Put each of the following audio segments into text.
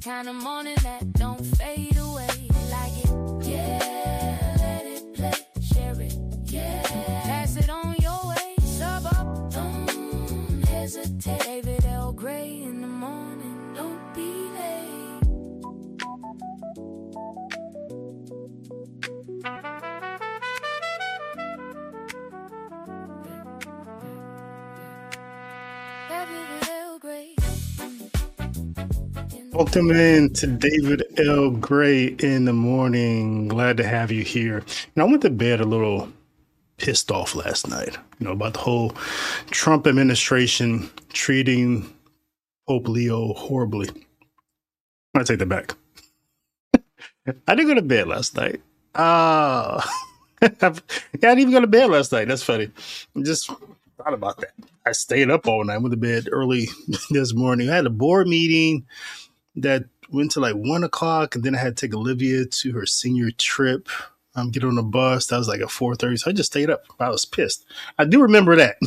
kind of morning that don't fade away. Like it, yeah, let it play, share it, yeah, pass it on your way, sub up, don't hesitate. David L. Gray in the morning, don't be late. David L. Gray. Welcome in to David L. Gray in the morning. Glad to have you here. I went to bed a little pissed off last night, about the whole Trump administration treating Pope Leo horribly. I take that back. I didn't go to bed last night. I didn't even go to bed last night. That's funny. I just thought about that. I stayed up all night. Went to bed early this morning. I had a board meeting that went to like 1 o'clock, and then I had to take Olivia to her senior trip. Get on the bus. That was like at 4:30. So I just stayed up. I was pissed. I do remember that.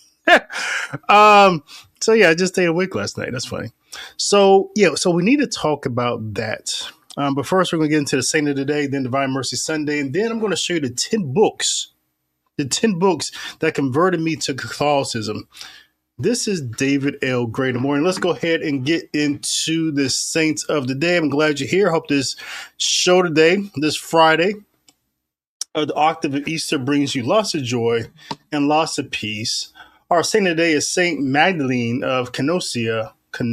So yeah, I just stayed awake last night. That's funny. So we need to talk about that. But first, we're going to get into the Saint of the Day, then Divine Mercy Sunday, and then I'm going to show you the 10 books that converted me to Catholicism. This is David L. Gray in the morning. Let's go ahead and get into the Saints of the Day. I'm glad you're here. Hope this show today, this Friday, the octave of Easter brings you lots of joy and lots of peace. Our saint of the day is Saint Magdalene of Canossa,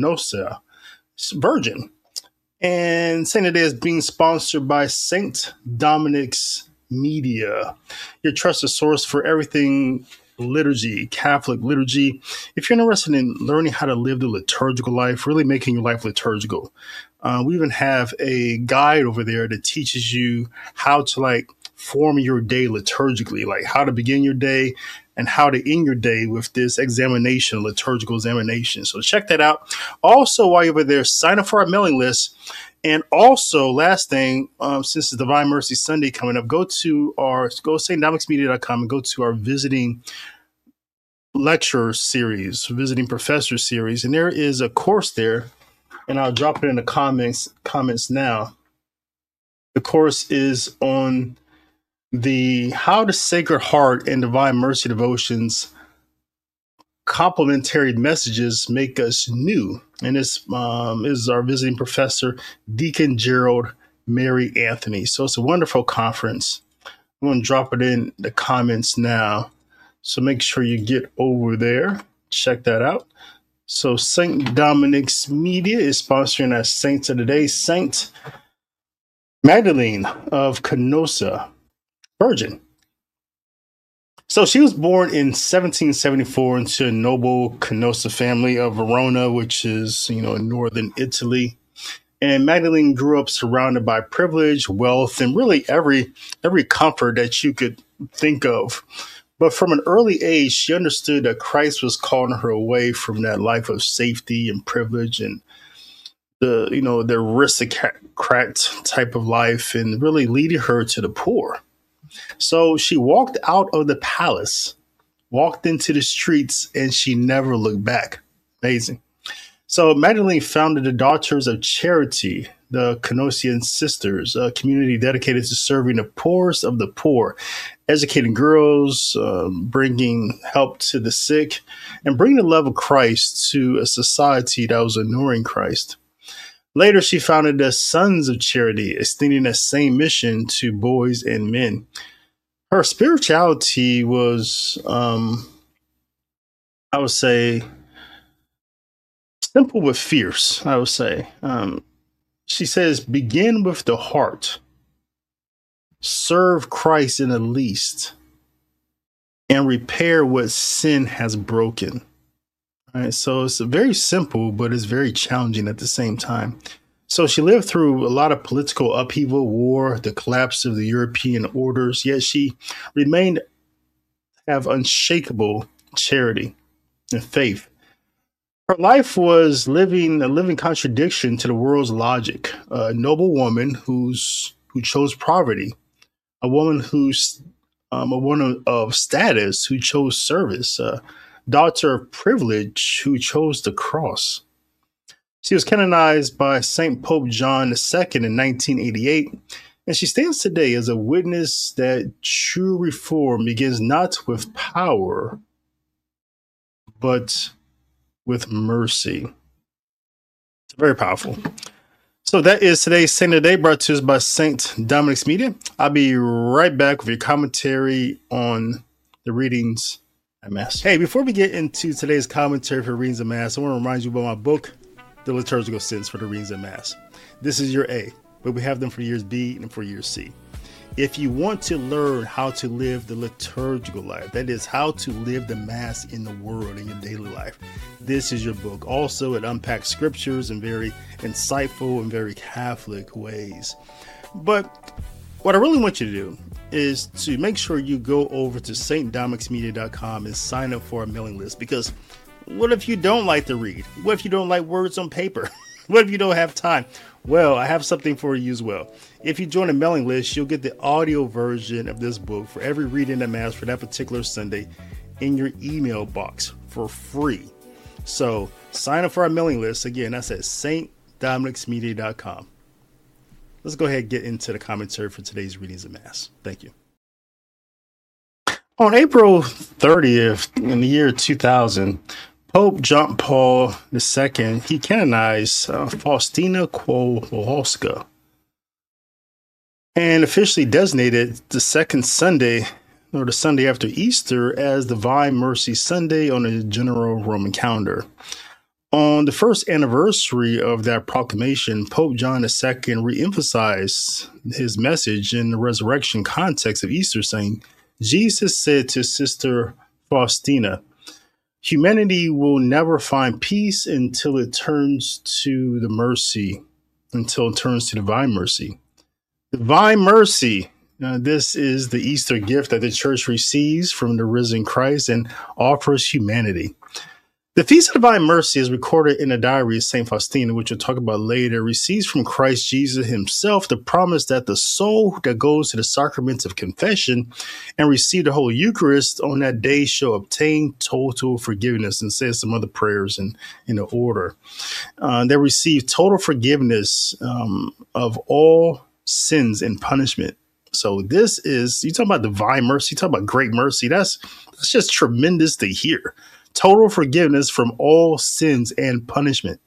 Virgin. And saint of the day is being sponsored by Saint Dominic's Media, your trusted source for everything liturgy, Catholic liturgy. If you're interested in learning how to live the liturgical life, really making your life liturgical, we even have a guide over there that teaches you how to form your day liturgically, like how to begin your day and how to end your day with this examination, liturgical examination. So check that out. Also, while you're over there, sign up for our mailing list. And also, last thing, since it's Divine Mercy Sunday coming up, go to stdominicsmedia.com and go to our visiting lecture series, visiting professor series. And there is a course there, and I'll drop it in the comments now. The course is on the How the Sacred Heart and Divine Mercy Devotions complementary messages make us new. And this is our visiting professor, Deacon Gerald Mary Anthony. So it's a wonderful conference. I'm going to drop it in the comments now. So make sure you get over there. Check that out. So St. Dominic's Media is sponsoring our Saints of the Day, Saint Magdalene of Canossa, Virgin. So she was born in 1774 into a noble Canossa family of Verona, which is, in northern Italy. And Magdalene grew up surrounded by privilege, wealth, and really every comfort that you could think of. But from an early age, she understood that Christ was calling her away from that life of safety and privilege and the aristocrat type of life, and really leading her to the poor. So she walked out of the palace, walked into the streets, and she never looked back. Amazing. So Magdalene founded the Daughters of Charity, the Canossian Sisters, a community dedicated to serving the poorest of the poor, educating girls, bringing help to the sick, and bringing the love of Christ to a society that was ignoring Christ. Later, she founded the Sons of Charity, extending that same mission to boys and men. Her spirituality was, I would say, simple but fierce, I would say. She says, begin with the heart, serve Christ in the least, and repair what sin has broken. All right, so it's very simple, but it's very challenging at the same time. So she lived through a lot of political upheaval, war, the collapse of the European orders, yet she remained have unshakable charity and faith. Her life was a living contradiction to the world's logic. A noble woman who chose poverty, a woman a woman of status who chose service, daughter of privilege who chose the cross. She was canonized by St. Pope John II in 1988, and she stands today as a witness that true reform begins not with power, but with mercy. It's very powerful. So that is today's Saint of the Day, brought to us by St. Dominic's Media. I'll be right back with your commentary on the readings at Mass. Hey, before we get into today's commentary for readings at Mass, I want to remind you about my book, The Liturgical Sense for the Readings at Mass. This is your A, but we have them for years B and for years C. If you want to learn how to live the liturgical life, that is how to live the Mass in the world in your daily life, this is your book. Also, it unpacks scriptures in very insightful and very Catholic ways. But what I really want you to do is to make sure you go over to stdominicsmedia.com and sign up for our mailing list, because what if you don't like to read? What if you don't like words on paper? What if you don't have time? Well, I have something for you as well. If you join a mailing list, you'll get the audio version of this book for every reading at Mass for that particular Sunday in your email box for free. So sign up for our mailing list. Again, that's at stdominicsmedia.com. Let's go ahead and get into the commentary for today's readings at Mass. Thank you. On April 30th in the year 2000, Pope John Paul II, he canonized Faustina Kowalska and officially designated the second Sunday, or the Sunday after Easter, as Divine Mercy Sunday on the general Roman calendar. On the first anniversary of that proclamation, Pope John II reemphasized his message in the resurrection context of Easter, saying, Jesus said to Sister Faustina, humanity will never find peace until it turns to divine mercy. Divine mercy. This is the Easter gift that the Church receives from the risen Christ and offers humanity. The Feast of Divine Mercy is recorded in the diary of St. Faustina, which we'll talk about later, receives from Christ Jesus himself the promise that the soul that goes to the sacraments of confession and receive the Holy Eucharist on that day shall obtain total forgiveness, and says some other prayers in the order. They receive total forgiveness of all sins and punishment. So this is, you talk about divine mercy, you talk about great mercy. That's just tremendous to hear. Total forgiveness from all sins and punishment.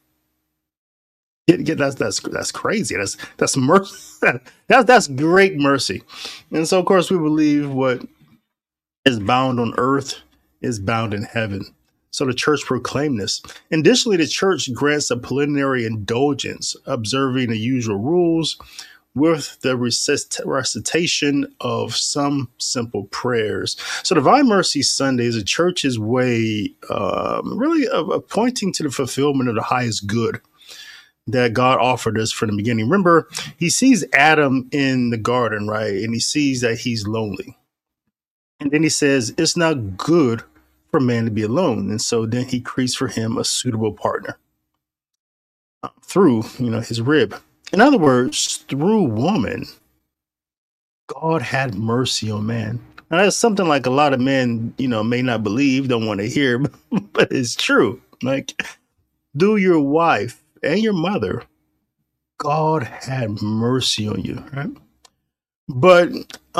That's crazy. That's mercy. That's great mercy. And so, of course, we believe what is bound on earth is bound in heaven. So the Church proclaimed this. Additionally, the Church grants a plenary indulgence, observing the usual rules, with the recitation of some simple prayers. So Divine Mercy Sunday is the Church's way, really, of pointing to the fulfillment of the highest good that God offered us from the beginning. Remember, he sees Adam in the garden, right? And he sees that he's lonely. And then he says, it's not good for man to be alone. And so then he creates for him a suitable partner through, his rib. In other words, through woman, God had mercy on man. Now, that's something like a lot of men, may not believe, don't want to hear, but it's true. Like, through your wife and your mother, God had mercy on you, right? But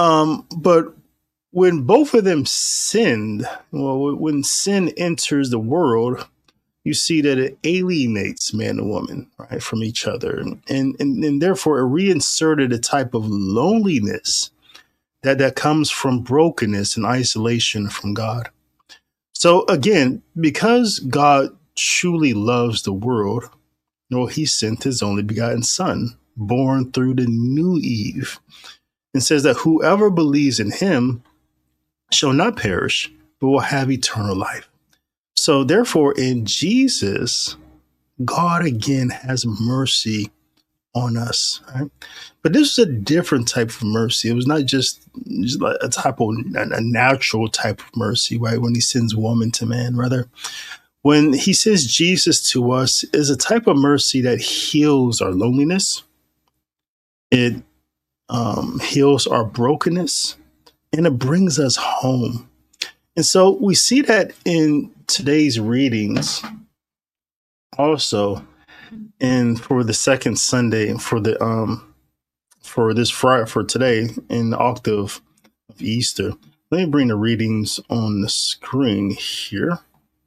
when both of them sinned, when sin enters the world, you see that it alienates man and woman, right, from each other. And therefore it reinserted a type of loneliness that comes from brokenness and isolation from God. So again, because God truly loves the world, he sent his only begotten Son, born through the new Eve, and says that whoever believes in him shall not perish, but will have eternal life. So therefore, in Jesus, God again has mercy on us. Right? But this is a different type of mercy. It was not just like a natural type of mercy, right? When he sends woman to man, rather, when he sends Jesus to us, is a type of mercy that heals our loneliness. It heals our brokenness, and it brings us home. And so we see that in today's readings also, And for the second Sunday for this Friday, for today, in the octave of Easter. Let me bring the readings on the screen here.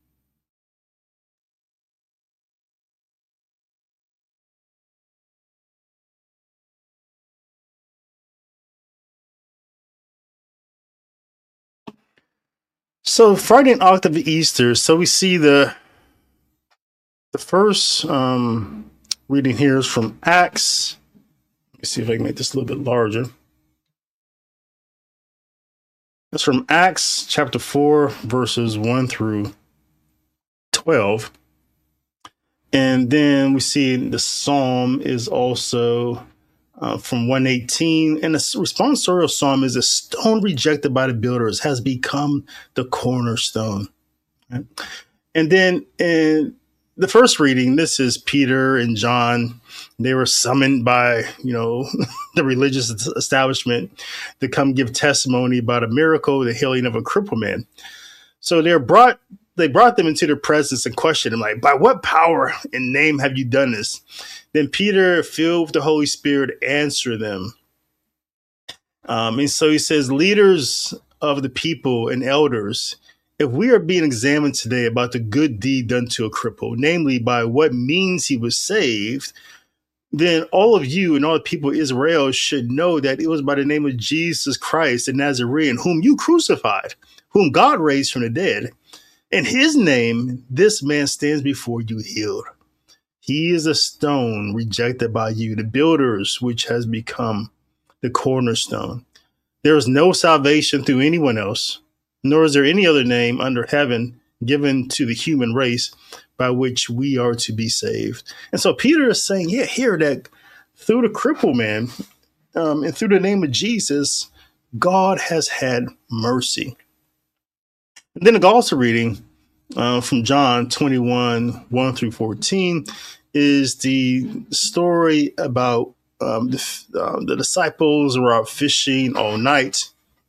So Friday and octave of Easter. So we see the first reading here is from Acts. Let me see if I can make this a little bit larger. It's from Acts chapter 4, verses 1 through 12. And then we see the psalm is also from 118. And the responsorial psalm is a stone rejected by the builders has become the cornerstone. Right? And then in the first reading, this is Peter and John. They were summoned by, the religious establishment to come give testimony about a miracle, the healing of a crippled man. So they brought them into their presence and questioned them, like, by what power and name have you done this? Then Peter, filled with the Holy Spirit, answered them. And so he says, leaders of the people and elders, if we are being examined today about the good deed done to a cripple, namely by what means he was saved, then all of you and all the people of Israel should know that it was by the name of Jesus Christ, the Nazarene, whom you crucified, whom God raised from the dead. In his name, this man stands before you healed. He is a stone rejected by you, the builders, which has become the cornerstone. There is no salvation through anyone else, nor is there any other name under heaven given to the human race by which we are to be saved. And so Peter is saying, here that through the crippled man and through the name of Jesus, God has had mercy. And then the gospel reading from John 21, 1 through 14 is the story about the disciples were out fishing all night,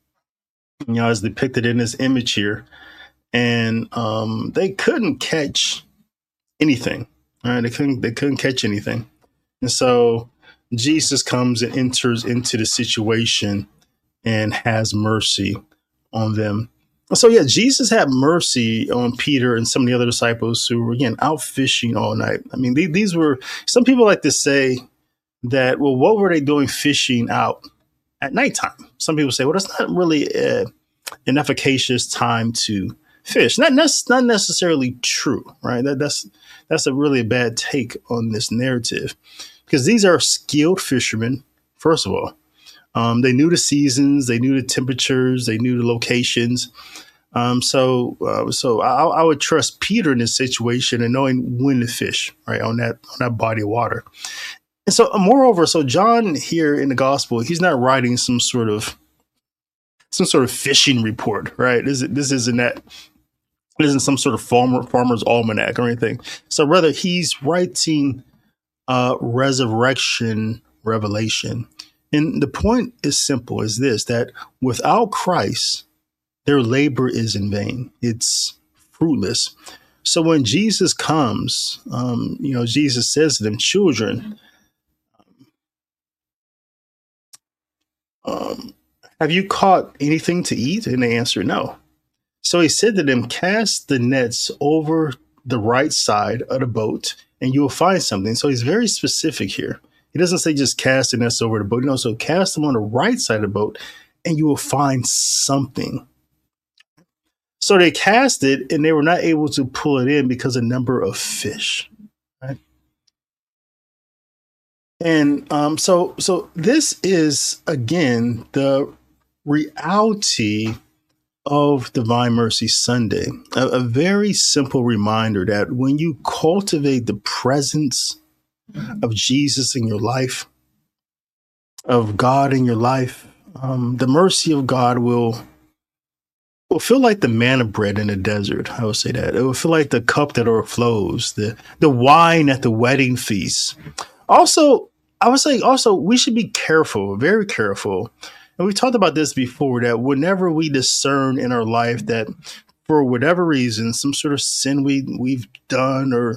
as depicted in this image here. And they couldn't catch anything. Right? They couldn't catch anything. And so Jesus comes and enters into the situation and has mercy on them. So Jesus had mercy on Peter and some of the other disciples who were, again, out fishing all night. I mean, these were, some people like to say that, well, what were they doing fishing out at nighttime? Some people say, well, that's not really an efficacious time to fish. That's not necessarily true, right? That's a really bad take on this narrative, because these are skilled fishermen, first of all. They knew the seasons, they knew the temperatures, they knew the locations. So I would trust Peter in this situation and knowing when to fish, right, on that body of water. And so, moreover, so John here in the gospel, he's not writing some sort of fishing report, right? This isn't some sort of farmer's almanac or anything. So rather, he's writing resurrection revelation. And the point is simple, is this, that without Christ, their labor is in vain. It's fruitless. So when Jesus comes, Jesus says to them, children, have you caught anything to eat? And they answered no. So he said to them, cast the nets over the right side of the boat and you will find something. So he's very specific here. He doesn't say just cast the nets over the boat. So cast them on the right side of the boat and you will find something. So they cast it and they were not able to pull it in because of the number of fish. Right? And so this is, again, the reality of Divine Mercy Sunday, a very simple reminder that when you cultivate the presence of Jesus in your life, of God in your life, the mercy of God will feel like the manna bread in the desert. I would say that. It will feel like the cup that overflows, the wine at the wedding feast. Also, I would say we should be careful, very careful. And we talked about this before, that whenever we discern in our life that for whatever reason, some sort of sin we've done, or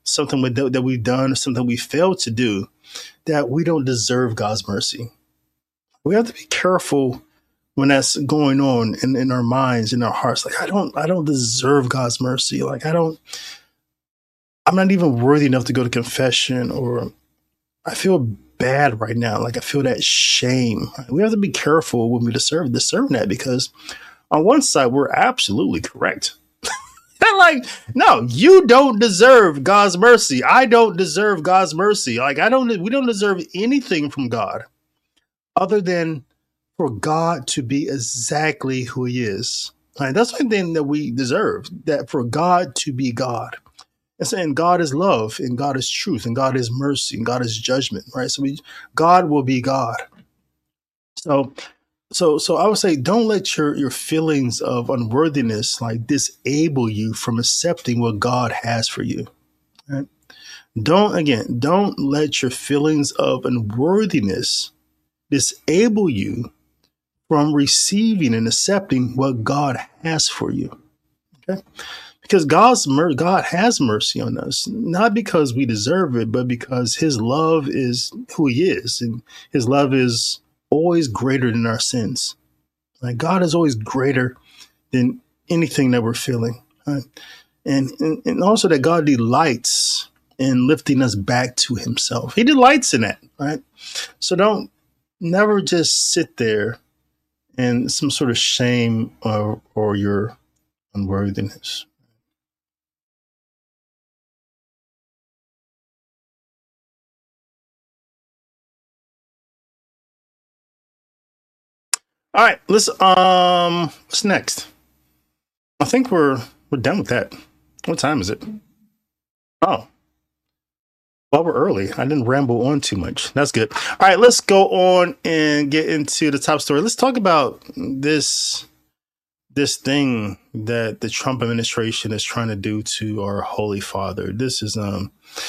something that we've done, or something we failed to do, that we don't deserve God's mercy. We have to be careful when that's going on in our minds, in our hearts. Like, I don't deserve God's mercy. Like, I'm not even worthy enough to go to confession, or I feel bad right now. Like, I feel that shame. We have to be careful when we discern that, because on one side, we're absolutely correct. Like, no, you don't deserve God's mercy. I don't deserve God's mercy. Like, we don't deserve anything from God other than for God to be exactly who he is. Right? That's one thing that we deserve, that for God to be God. And saying God is love, and God is truth, and God is mercy, and God is judgment, right? So God will be God. So I would say, don't let your feelings of unworthiness like disable you from accepting what God has for you. Right? Don't let your feelings of unworthiness disable you from receiving and accepting what God has for you. Okay? Because God has mercy on us, not because we deserve it, but because his love is who he is, and his love is always greater than our sins. Like, God is always greater than anything that we're feeling. Right? And also that God delights in lifting us back to himself. He delights in that, right? So don't never just sit there in some sort of shame or your unworthiness. All right, what's next? I think we're done with that. What time is it? Oh, well, we're early. I didn't ramble on too much. That's good. All right, let's go on and get into the top story. Let's talk about this thing that the Trump administration is trying to do to our Holy Father. This is I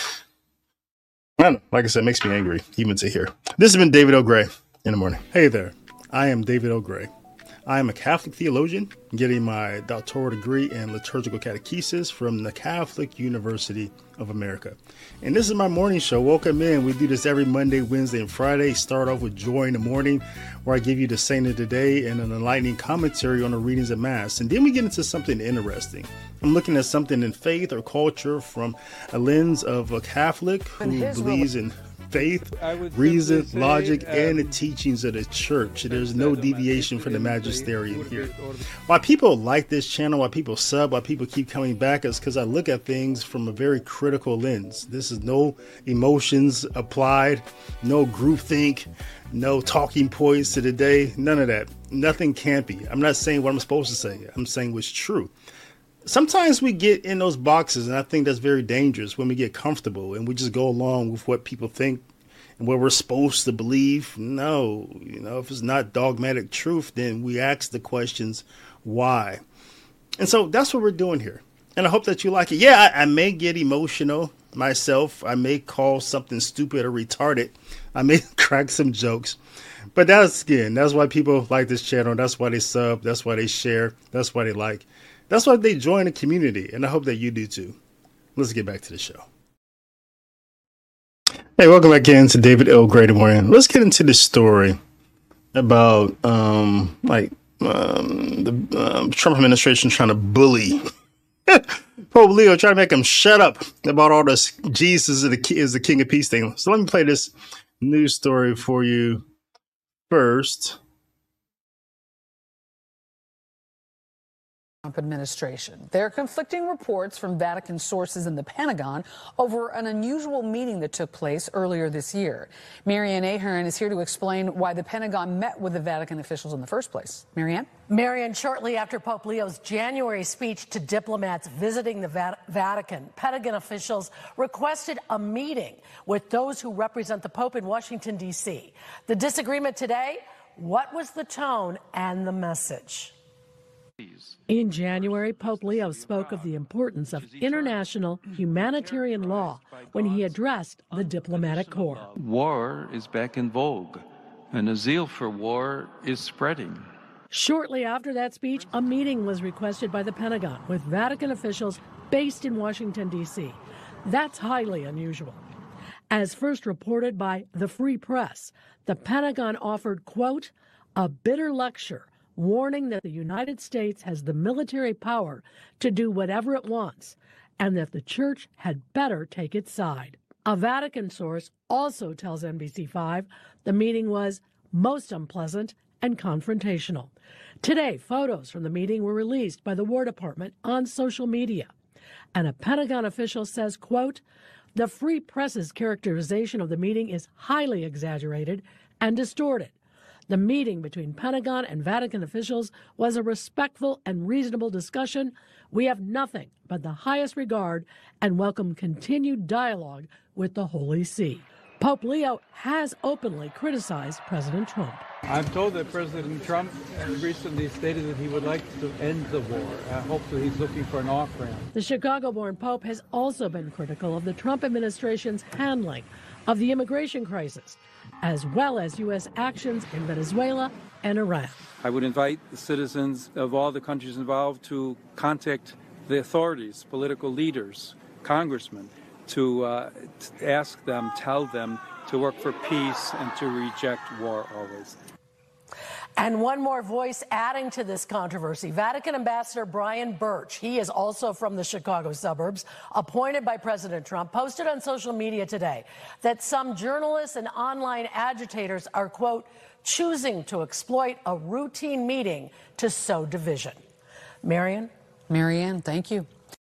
don't know, like I said, it makes me angry even to hear. This has been David O'Gray in the morning. Hey there. I am David O'Gray. I am a Catholic theologian, getting my doctoral degree in liturgical catechesis from the Catholic University of America. And this is my morning show. Welcome in. We do this every Monday, Wednesday, and Friday. Start off with Joy in the Morning, where I give you the saint of the day and an enlightening commentary on the readings of Mass. And then we get into something interesting. I'm looking at something in faith or culture from a lens of a Catholic who believes in faith, reason, logic, and the teachings of the church. There's no deviation from the magisterium here. Why people like this channel, why people sub, why people keep coming back is because I look at things from a very critical lens. This is no emotions applied, no groupthink, no talking points to the day, none of that. Nothing campy. I'm not saying what I'm supposed to say. I'm saying what's true. Sometimes we get in those boxes, and I think that's very dangerous when we get comfortable and we just go along with what people think and what we're supposed to believe. No, if it's not dogmatic truth, then we ask the questions, why? And so that's what we're doing here. And I hope that you like it. Yeah, I may get emotional myself. I may call something stupid or retarded. I may crack some jokes. But that's why people like this channel. That's why they sub. That's why they share. That's why they like. That's why they join the community, and I hope that you do too. Let's get back to the show. Hey, welcome back in to David L. Gray Morning. Let's get into this story about the Trump administration trying to bully Pope Leo, trying to make him shut up about all this Jesus is the King of Peace thing. So let me play this news story for you first. Trump administration. There are conflicting reports from Vatican sources in the Pentagon over an unusual meeting that took place earlier this year. Marianne Ahern is here to explain why the Pentagon met with the Vatican officials in the first place. Marianne, shortly after Pope Leo's January speech to diplomats visiting the Vatican, Pentagon officials requested a meeting with those who represent the Pope in Washington, D.C. The disagreement today, what was the tone and the message? In January, Pope Leo spoke of the importance of international humanitarian law when he addressed the diplomatic corps. War is back in vogue, and a zeal for war is spreading. Shortly after that speech, a meeting was requested by the Pentagon with Vatican officials based in Washington, D.C. That's highly unusual. As first reported by the Free Press, the Pentagon offered, quote, a bitter lecture warning that the United States has the military power to do whatever it wants and that the church had better take its side. A Vatican source also tells NBC5 the meeting was most unpleasant and confrontational. Today, photos from the meeting were released by the War Department on social media. And a Pentagon official says, quote, the Free Press's characterization of the meeting is highly exaggerated and distorted. The meeting between Pentagon and Vatican officials was a respectful and reasonable discussion. We have nothing but the highest regard and welcome continued dialogue with the Holy See. Pope Leo has openly criticized President Trump. I'm told that President Trump recently stated that he would like to end the war. Hopefully he's looking for an off-ramp. The Chicago-born Pope has also been critical of the Trump administration's handling of the immigration crisis, as well as U.S. actions in Venezuela and Iran. I would invite the citizens of all the countries involved to contact the authorities, political leaders, congressmen, to ask them, tell them to work for peace and to reject war always. And one more voice adding to this controversy, Vatican Ambassador Brian Birch, he is also from the Chicago suburbs, appointed by President Trump, posted on social media today that some journalists and online agitators are, quote, choosing to exploit a routine meeting to sow division. Marianne, thank you.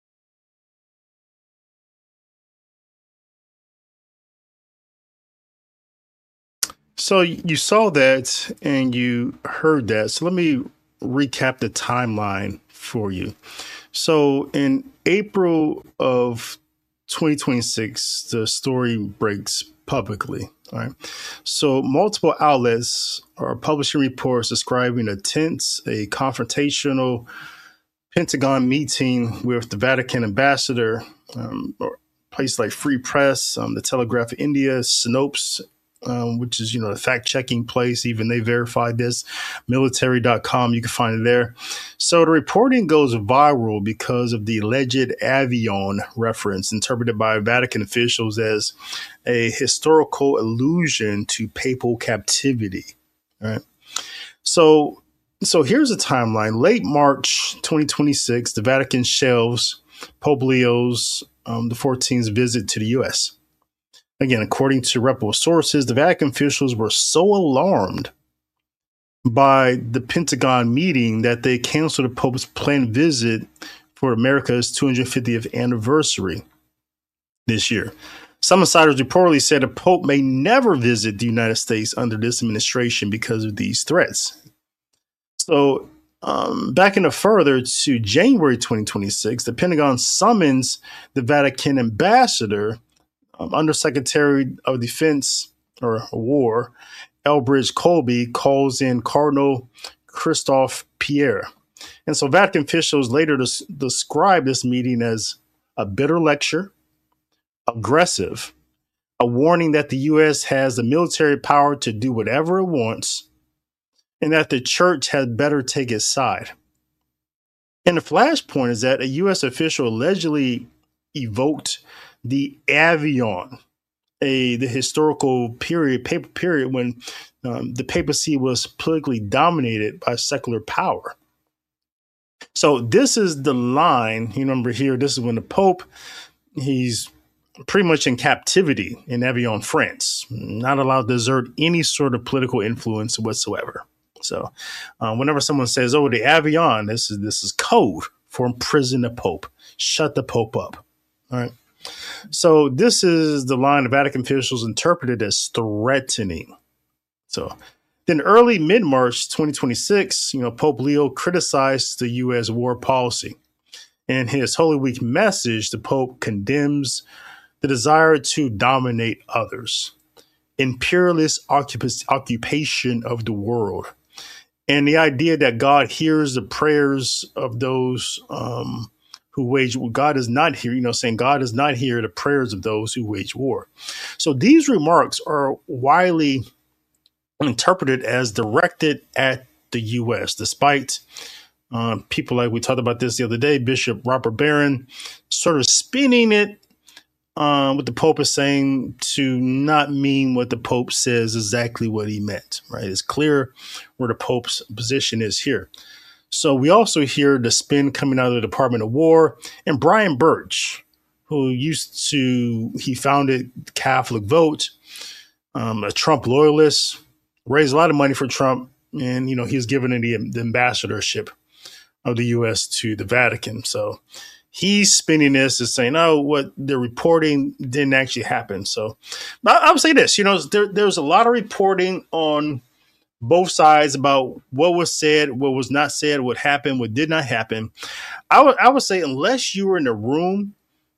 So you saw that and you heard that. So let me recap the timeline for you. So in April of 2026, the story breaks publicly. All right. So multiple outlets are publishing reports describing a tense, a confrontational Pentagon meeting with the Vatican ambassador, or places like Free Press, the Telegraph of India, Snopes, which is, the fact-checking place. Even they verified this. Military.com, you can find it there. So the reporting goes viral because of the alleged Avion reference, interpreted by Vatican officials as a historical allusion to papal captivity. All right. So here's a timeline. Late March 2026, the Vatican shelves Pope Leo's the 14th visit to the U.S. Again, according to reputable sources, the Vatican officials were so alarmed by the Pentagon meeting that they canceled the Pope's planned visit for America's 250th anniversary this year. Some insiders reportedly said the Pope may never visit the United States under this administration because of these threats. So backing up further to January 2026, the Pentagon summons the Vatican ambassador, Undersecretary of Defense or War, Elbridge Colby, calls in Cardinal Christophe Pierre. And so Vatican officials later describe this meeting as a bitter lecture, aggressive, a warning that the U.S. has the military power to do whatever it wants, and that the church had better take its side. And the flashpoint is that a U.S. official allegedly evoked the Avion, the historical paper period when the papacy was politically dominated by secular power. So this is the line. You remember here, this is when the Pope, he's pretty much in captivity in Avion, France, not allowed to exert any sort of political influence whatsoever. So whenever someone says, oh, the Avion, this is code for imprison the Pope. Shut the Pope up. All right. So this is the line the Vatican officials interpreted as threatening. So then early mid-March 2026, Pope Leo criticized the U.S. war policy. In his Holy Week message, the Pope condemns the desire to dominate others, imperialist occupation of the world, and the idea that God hears the prayers of those who wage war. God is not here, saying God does not hear the prayers of those who wage war. So these remarks are widely interpreted as directed at the U.S., despite people like we talked about this the other day, Bishop Robert Barron, sort of spinning it what the Pope is saying to not mean what the Pope says exactly what he meant, right? It's clear where the Pope's position is here. So we also hear the spin coming out of the Department of War, and Brian Birch, who he founded Catholic Vote, a Trump loyalist, raised a lot of money for Trump, and, he's given the ambassadorship of the U.S. to the Vatican. So he's spinning this as saying, oh, what they're reporting didn't actually happen. So I would say this, there's a lot of reporting on both sides about what was said, what was not said, what happened, what did not happen. I would say unless you were in the room,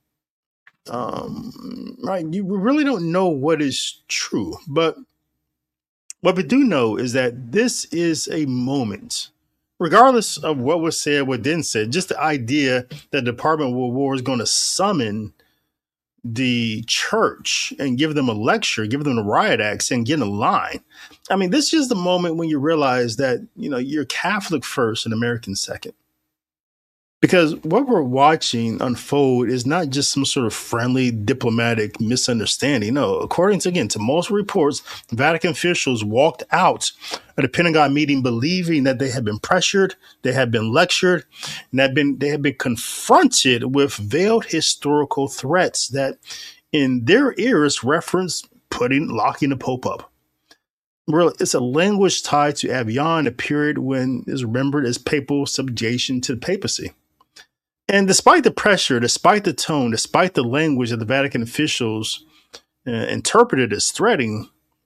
right, you really don't know what is true. But what we do know is that this is a moment, regardless of what was said, what didn't say, just the idea that the Department of War is going to summon the church and give them a lecture, give them a riot act and get in line. I mean, this is the moment when you realize that, you're Catholic first and American second. Because what we're watching unfold is not just some sort of friendly diplomatic misunderstanding. No, according to most reports, Vatican officials walked out of the Pentagon meeting believing that they had been pressured, they had been lectured, and they had been confronted with veiled historical threats that in their ears reference locking the Pope up. Really, it's a language tied to Avian, a period when is remembered as papal subjugation to the papacy. And despite the pressure, despite the tone, despite the language that the Vatican officials interpreted as threatening,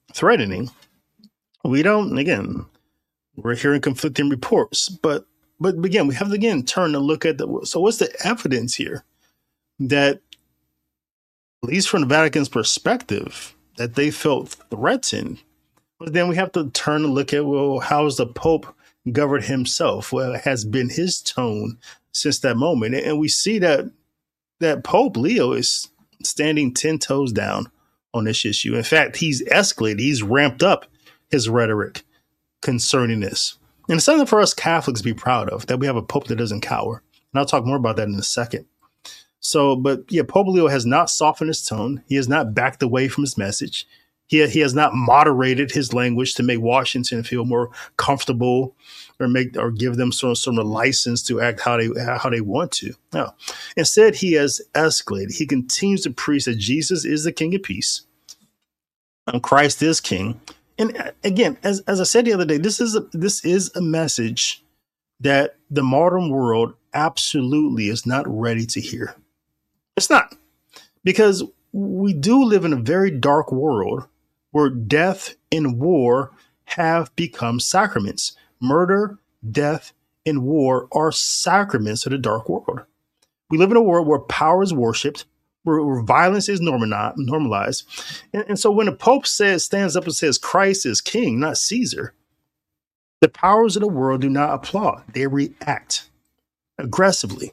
we don't, again, we're hearing conflicting reports. But again, we have to turn and look at so what's the evidence here that, at least from the Vatican's perspective, that they felt threatened? But then we have to turn and look at, well, how has the Pope governed himself? Well, it has been his tone since that moment. And we see that Pope Leo is standing 10 toes down on this issue. In fact, he's escalated. He's ramped up his rhetoric concerning this. And it's something for us Catholics to be proud of, that we have a Pope that doesn't cower. And I'll talk more about that in a second. So, but yeah, Pope Leo has not softened his tone. He has not backed away from his message. He has not moderated his language to make Washington feel more comfortable or give them some sort of license to act how they want to. No, instead he has escalated. He continues to preach that Jesus is the King of Peace, and Christ is King. And again, as I said the other day, this is a message that the modern world absolutely is not ready to hear. It's not, because we do live in a very dark world where death and war have become sacraments. Murder, death, and war are sacraments of the dark world. We live in a world where power is worshipped, where violence is normalized. And so when the Pope stands up and says Christ is king, not Caesar, the powers of the world do not applaud. They react aggressively.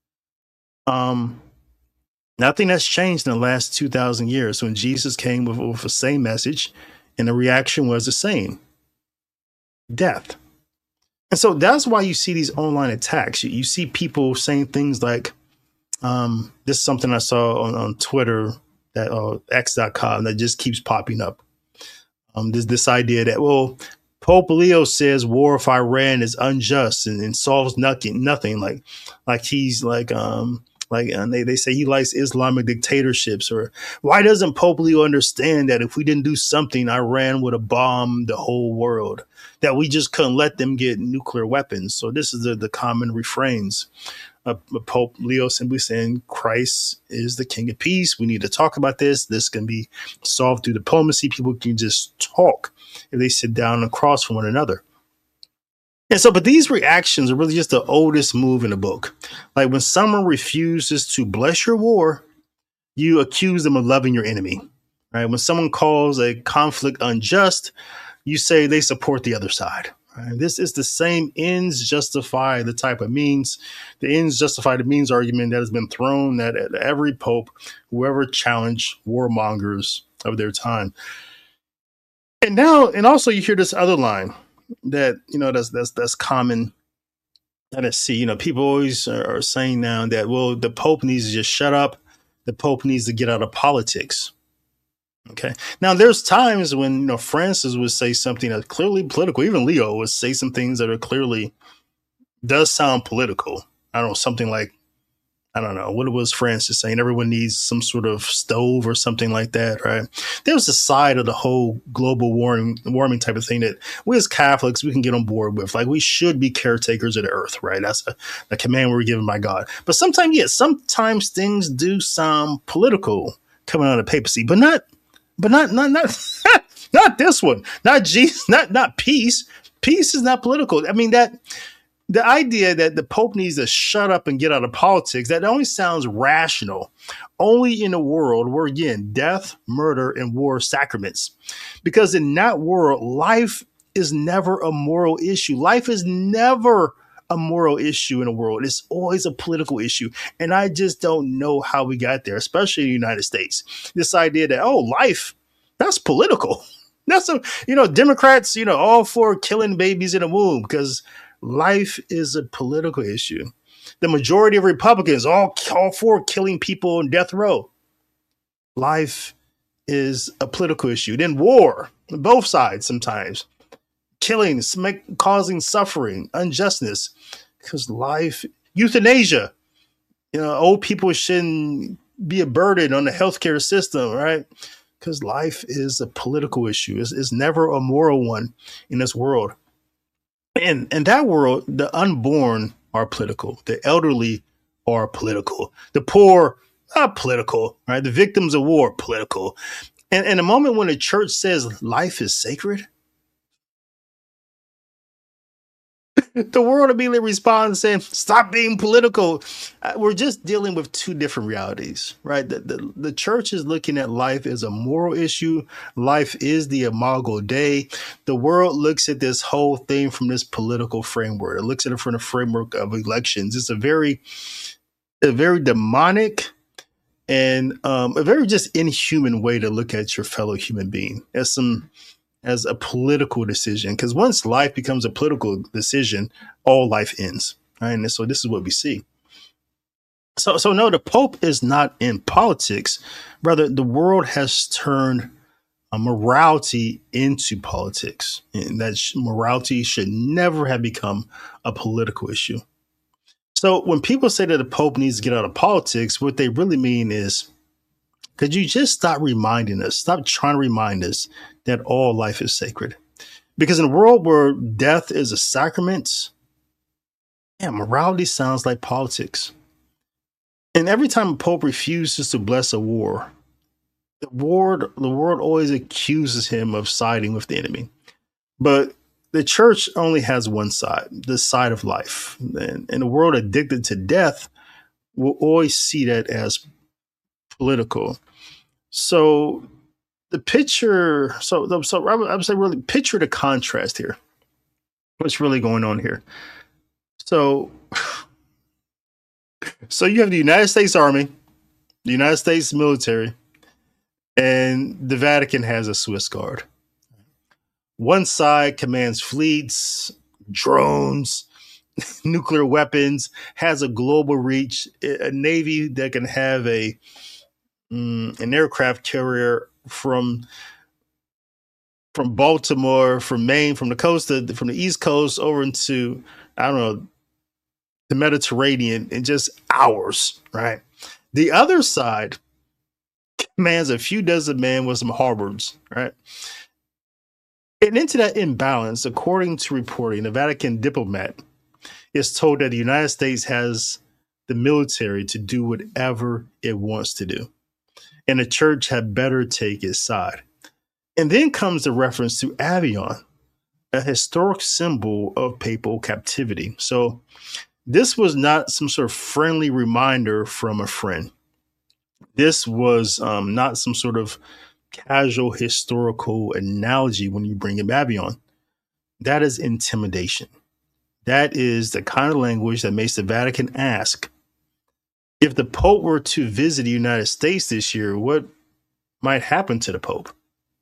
Nothing has changed in the last 2,000 years. When Jesus came with the same message, and the reaction was the same: death. And so that's why you see these online attacks. You see people saying things like, this is something I saw on Twitter, that X.com, that just keeps popping up. This idea that, well, Pope Leo says war with Iran is unjust and solves nothing. Like he's and they say he likes Islamic dictatorships. Or why doesn't Pope Leo understand that if we didn't do something, Iran would have bombed the whole world, that we just couldn't let them get nuclear weapons? So this is the common refrains of Pope Leo simply saying Christ is the King of Peace. We need to talk about this. This can be solved through diplomacy. People can just talk if they sit down across from one another. And so, but these reactions are really just the oldest move in the book. Like when someone refuses to bless your war, you accuse them of loving your enemy, right? When someone calls a conflict unjust, you say they support the other side. Right? This is the same ends justify the type of means, the ends justify the means argument that has been thrown at every pope, whoever challenged warmongers of their time. And now, and also you hear this other line that, that's common that I see. People always are saying now that, well, the Pope needs to just shut up, the Pope needs to get out of politics. Okay. Now, there's times when, Francis would say something that's clearly political. Even Leo would say some things that are clearly does sound political. I don't know, something like, I don't know, what was Francis saying? Everyone needs some sort of stove or something like that, right? There's a side of the whole global warming type of thing that we as Catholics, we can get on board with. Like, we should be caretakers of the earth, right? That's a command we're given by God. But sometimes things do sound political coming out of the papacy, but not not this one. Not Jesus, not peace. Peace is not political. I mean, that the idea that the Pope needs to shut up and get out of politics, that only sounds rational, only in a world where, again, death, murder, and war are sacraments. Because in that world, life is never a moral issue. Life is never a moral issue in a world. It's always a political issue. And I just don't know how we got there, especially in the United States. This idea that, life, that's political. That's Democrats, all for killing babies in the womb because life is a political issue. The majority of Republicans all for killing people on death row. Life is a political issue. Then war, both sides sometimes. Killings, causing suffering, unjustness, because life, euthanasia, old people shouldn't be a burden on the healthcare system, right? Because life is a political issue. It's never a moral one in this world. And in that world, the unborn are political. The elderly are political. The poor are political, right? The victims of war, political. And in a moment when the church says life is sacred, the world immediately responds saying, stop being political. We're just dealing with two different realities, right? The church is looking at life as a moral issue. Life is the Imago Dei. The world looks at this whole thing from this political framework. It looks at it from the framework of elections. It's a very demonic and a very just inhuman way to look at your fellow human being as a political decision, because once life becomes a political decision, all life ends. Right? And so this is what we see. So no, the Pope is not in politics. Rather, the world has turned morality into politics, and that morality should never have become a political issue. So when people say that the Pope needs to get out of politics, what they really mean is, could you just stop trying to remind us that all life is sacred? Because in a world where death is a sacrament, morality sounds like politics. And every time a Pope refuses to bless a war, the world always accuses him of siding with the enemy. But the church only has one side, the side of life. And in a world addicted to death, will always see that as political. So the picture, I would say really picture the contrast here. What's really going on here? So you have the United States Army, the United States military, and the Vatican has a Swiss Guard. One side commands fleets, drones, nuclear weapons, has a global reach, a navy that can have an aircraft carrier from Baltimore, from Maine, from the East Coast over into, I don't know, the Mediterranean in just hours, right? The other side commands a few dozen men with some halberds, right? And into that imbalance, according to reporting, the Vatican diplomat is told that the United States has the military to do whatever it wants to do, and the church had better take its side. And then comes the reference to Avion, a historic symbol of papal captivity. So this was not some sort of friendly reminder from a friend. This was not some sort of casual historical analogy when you bring up Avion. That is intimidation. That is the kind of language that makes the Vatican ask, if the Pope were to visit the United States this year, what might happen to the Pope?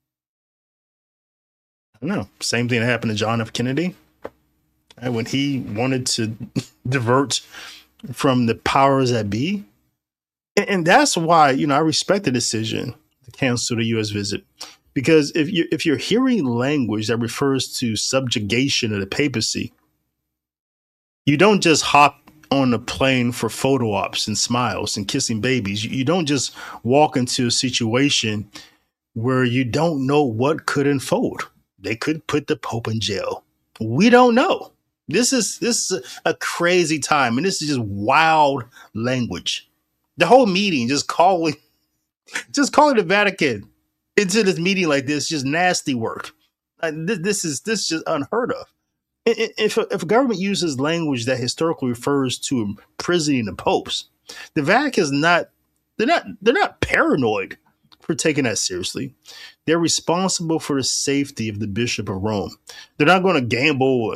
I don't know. Same thing that happened to John F. Kennedy. When he wanted to divert from the powers that be, And that's why, I respect the decision to cancel the U.S. visit. Because if you're hearing language that refers to subjugation of the papacy, you don't just hop on a plane for photo ops and smiles and kissing babies. You don't just walk into a situation where you don't know what could unfold. They could put the Pope in jail. We don't know. This is a crazy time, and this is just wild language. The whole meeting just calling the Vatican into this meeting like this, just nasty work. This is just unheard of. If a government uses language that historically refers to imprisoning the popes, the Vatican is not. They're not paranoid for taking that seriously. They're responsible for the safety of the Bishop of Rome. They're not going to gamble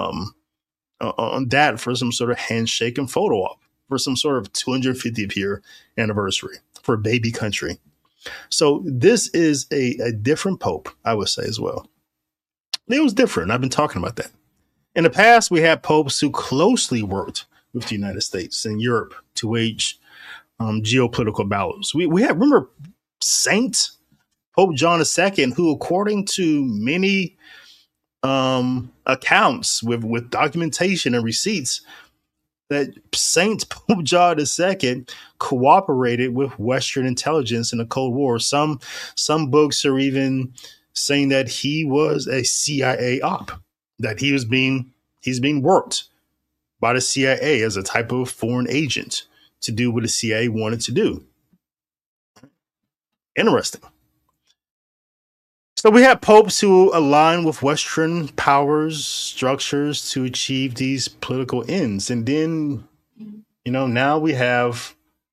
on that for some sort of handshake and photo op, for some sort of 250th year anniversary for a baby country. So this is a different Pope, I would say as well. It was different. I've been talking about that. In the past, we had popes who closely worked with the United States and Europe to wage geopolitical battles. We had, remember, Saint Pope John II, who, according to many accounts with documentation and receipts, that Saint Pope John II cooperated with Western intelligence in the Cold War. Some books are even saying that he was a CIA op, that he's being worked by the CIA as a type of foreign agent to do what the CIA wanted to do. Interesting. So we have popes who align with Western powers structures to achieve these political ends. And then, now we have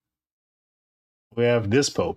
this pope.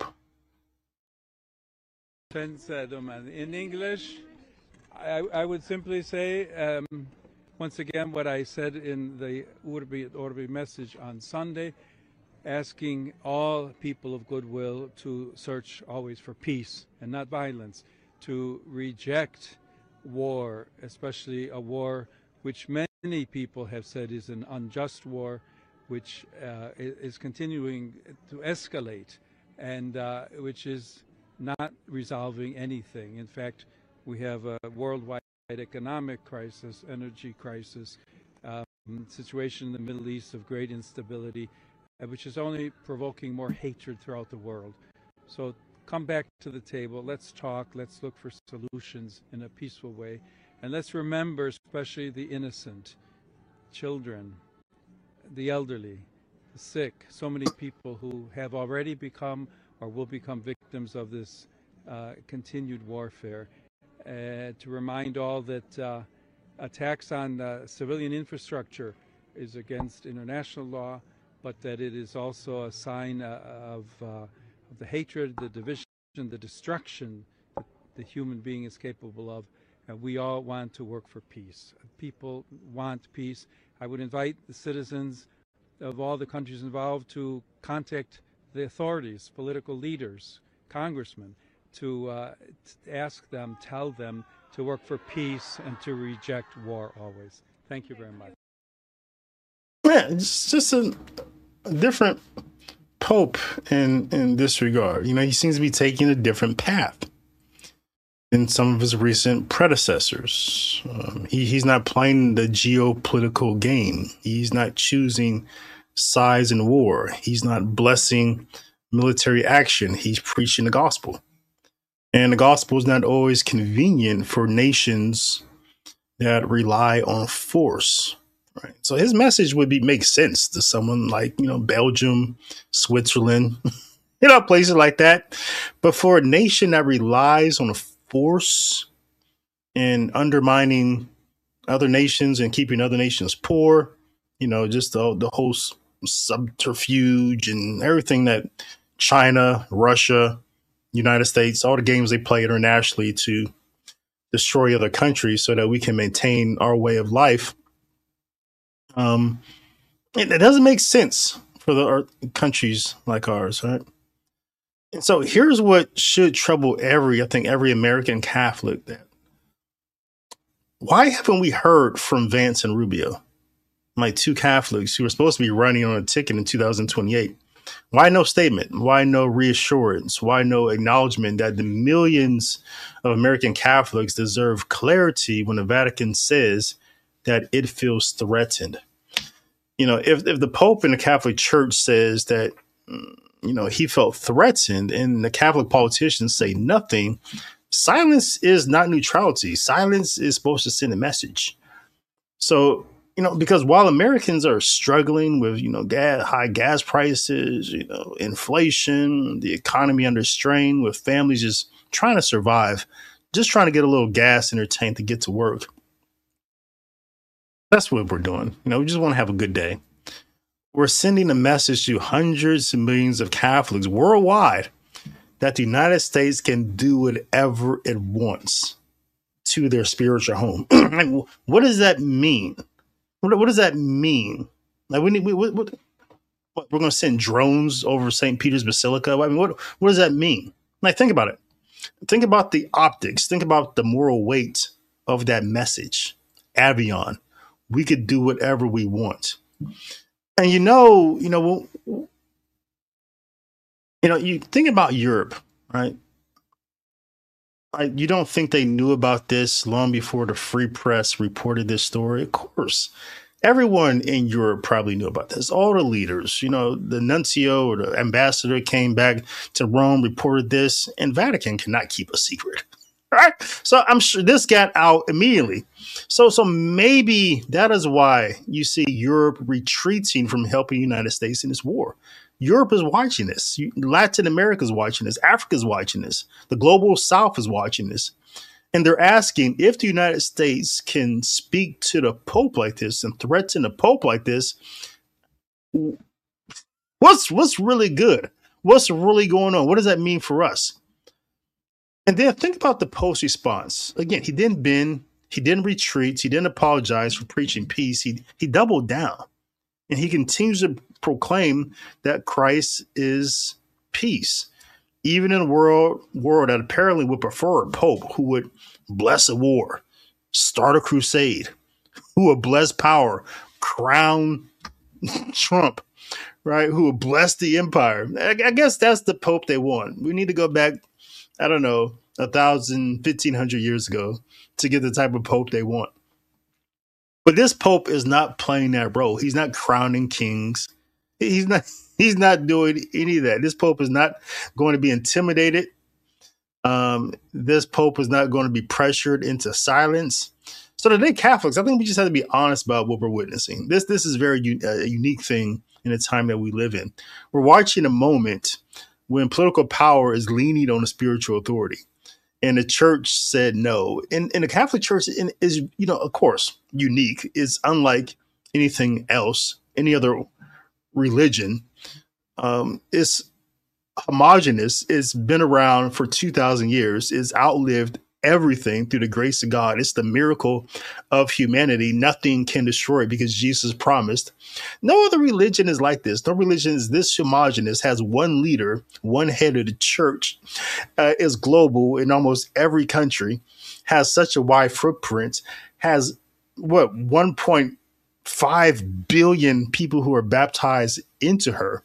In English, I would simply say, once again, what I said in the Urbi et Orbi message on Sunday, asking all people of goodwill to search always for peace and not violence, to reject war, especially a war which many people have said is an unjust war, which is continuing to escalate and which is not resolving anything. In fact, we have a worldwide economic crisis, energy crisis, situation in the Middle East of great instability, which is only provoking more hatred throughout the world. So come back to the table. Let's talk. Let's look for solutions in a peaceful way. And let's remember especially the innocent, children, the elderly, the sick, so many people who have already become or will become victims of this continued warfare. To remind all that attacks on civilian infrastructure is against international law, but that it is also a sign of the hatred, the division, the destruction that the human being is capable of. And we all want to work for peace. People want peace. I would invite the citizens of all the countries involved to contact the authorities, political leaders, congressmen, to ask them, tell them to work for peace and to reject war always. Thank you very much. Yeah, it's just a different Pope in this regard. He seems to be taking a different path than some of his recent predecessors. He's not playing the geopolitical game. He's not choosing sides in war. He's not blessing military action. He's preaching the gospel. And the gospel is not always convenient for nations that rely on force. Right. So his message would make sense to someone like, Belgium, Switzerland, places like that. But for a nation that relies on force and undermining other nations and keeping other nations poor, just the whole subterfuge and everything that China, Russia, United States, all the games they play internationally to destroy other countries so that we can maintain our way of life. It doesn't make sense for the countries like ours, right? And so here's what should trouble every American Catholic. Why haven't we heard from Vance and Rubio, my two Catholics who were supposed to be running on a ticket in 2028? Why no statement? Why no reassurance? Why no acknowledgement that the millions of American Catholics deserve clarity when the Vatican says that it feels threatened? If the Pope in the Catholic Church says that, he felt threatened and the Catholic politicians say nothing, silence is not neutrality. Silence is supposed to send a message. So, because while Americans are struggling with, high gas prices, inflation, the economy under strain, with families just trying to survive, just trying to get a little gas in their tank to get to work. That's what we're doing. We just want to have a good day. We're sending a message to hundreds of millions of Catholics worldwide that the United States can do whatever it wants to their spiritual home. What does that mean? What does that mean? Like we're going to send drones over St. Peter's Basilica? What does that mean? Like, think about it. Think about the optics. Think about the moral weight of that message. Avion, we could do whatever we want. And you think about Europe, right? You don't think they knew about this long before the Free Press reported this story? Of course. Everyone in Europe probably knew about this. All the leaders, the nuncio or the ambassador came back to Rome, reported this, and Vatican cannot keep a secret. Right? So I'm sure this got out immediately. So maybe that is why you see Europe retreating from helping the United States in this war. Europe is watching this. Latin America is watching this. Africa is watching this. The global South is watching this. And they're asking if the United States can speak to the Pope like this and threaten the Pope like this. What's really good? What's really going on? What does that mean for us? And then think about the Pope's response. Again, he didn't bend. He didn't retreat. He didn't apologize for preaching peace. He doubled down. And he continues to proclaim that Christ is peace. Even in a world that apparently would prefer a Pope who would bless a war, start a crusade, who would bless power, crown Trump, right? Who would bless the empire. I guess that's the Pope they want. We need to go back, 1,500 years ago to get the type of Pope they want. But this Pope is not playing that role. He's not crowning kings. He's not doing any of that. This Pope is not going to be intimidated. This Pope is not going to be pressured into silence. So today, Catholics, I think we just have to be honest about what we're witnessing. This is a very unique thing in the time that we live in. We're watching a moment when political power is leaning on a spiritual authority. And the church said no. And the Catholic Church is, of course, unique. It's unlike anything else, any other religion. It's homogenous. It's been around for 2,000 years. It's outlived everything through the grace of God. It's the miracle of humanity. Nothing can destroy it because Jesus promised. No other religion is like this. No religion is this homogenous, has one leader, one head of the church, is global in almost every country, has such a wide footprint, has 1.5 billion people who are baptized into her.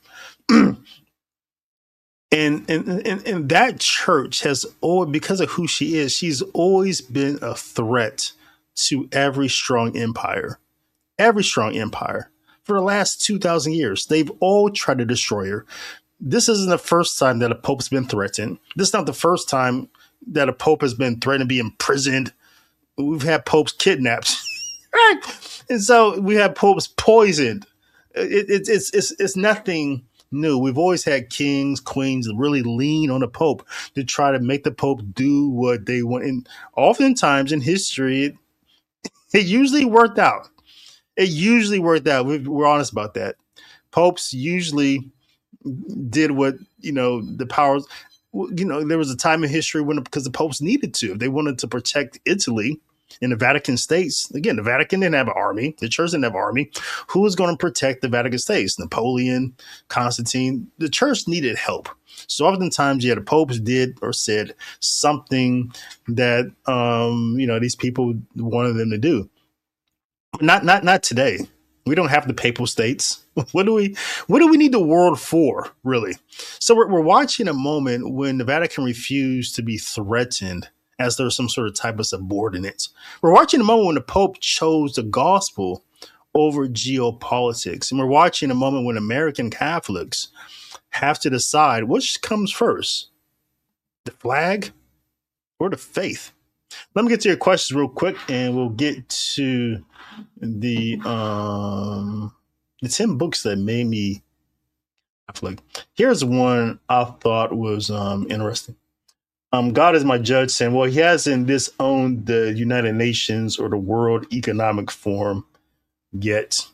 And that church has always, because of who she is, she's always been a threat to every strong empire. Every strong empire. For the last 2,000 years, they've all tried to destroy her. This isn't the first time that a pope's been threatened. This is not the first time that a pope has been threatened to be imprisoned. We've had popes kidnapped. Right? And so we have popes poisoned. It's nothing new. We've always had kings, queens really lean on the Pope to try to make the Pope do what they want. And oftentimes in history, it usually worked out. It usually worked out. We're honest about that. Popes usually did what, the powers, there was a time in history because the popes needed to. If they wanted to protect Italy in the Vatican States, again, the Vatican didn't have an army. The church didn't have an army. Who was going to protect the Vatican States? Napoleon, Constantine. The church needed help. So oftentimes, the popes did or said something that, these people wanted them to do. Not today. We don't have the papal states. What do we need the world for, really? So we're watching a moment when the Vatican refused to be threatened as there's some sort of type of subordinates. We're watching a moment when the Pope chose the gospel over geopolitics. And we're watching a moment when American Catholics have to decide which comes first, the flag or the faith. Let me get to your questions real quick, and we'll get to the 10 books that made me Catholic. Here's one I thought was interesting. God is my judge, saying, well, he hasn't disowned the United Nations or the World Economic Forum yet.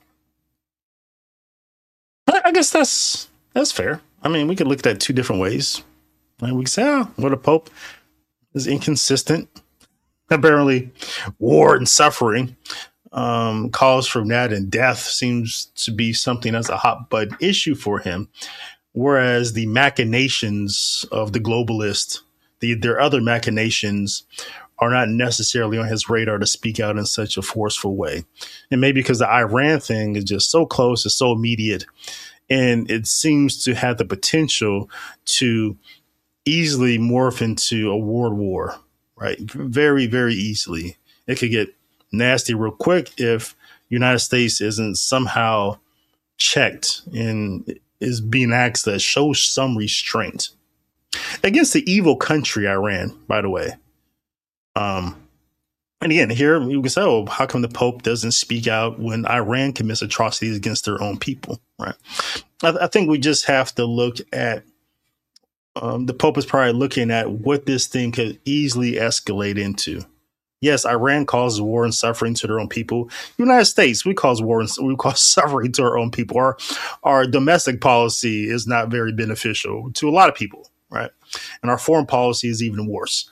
I guess that's fair. I mean, we could look at that two different ways. Right? We could say, well, the Pope is inconsistent. Apparently, war and suffering, cause for that, and death seems to be something that's a hot button issue for him. Whereas the machinations of the globalist, their other machinations, are not necessarily on his radar to speak out in such a forceful way. And maybe because the Iran thing is just so close, it's so immediate, and it seems to have the potential to easily morph into a world war. Right. Very, very easily. It could get nasty real quick if United States isn't somehow checked and is being asked to show some restraint against the evil country Iran, by the way. And again, here you can say, oh, how come the Pope doesn't speak out when Iran commits atrocities against their own people? Right. I think we just have to look at the Pope is probably looking at what this thing could easily escalate into. Yes, Iran causes war and suffering to their own people. United States, we cause war and we cause suffering to our own people. Our domestic policy is not very beneficial to a lot of people, right? And our foreign policy is even worse.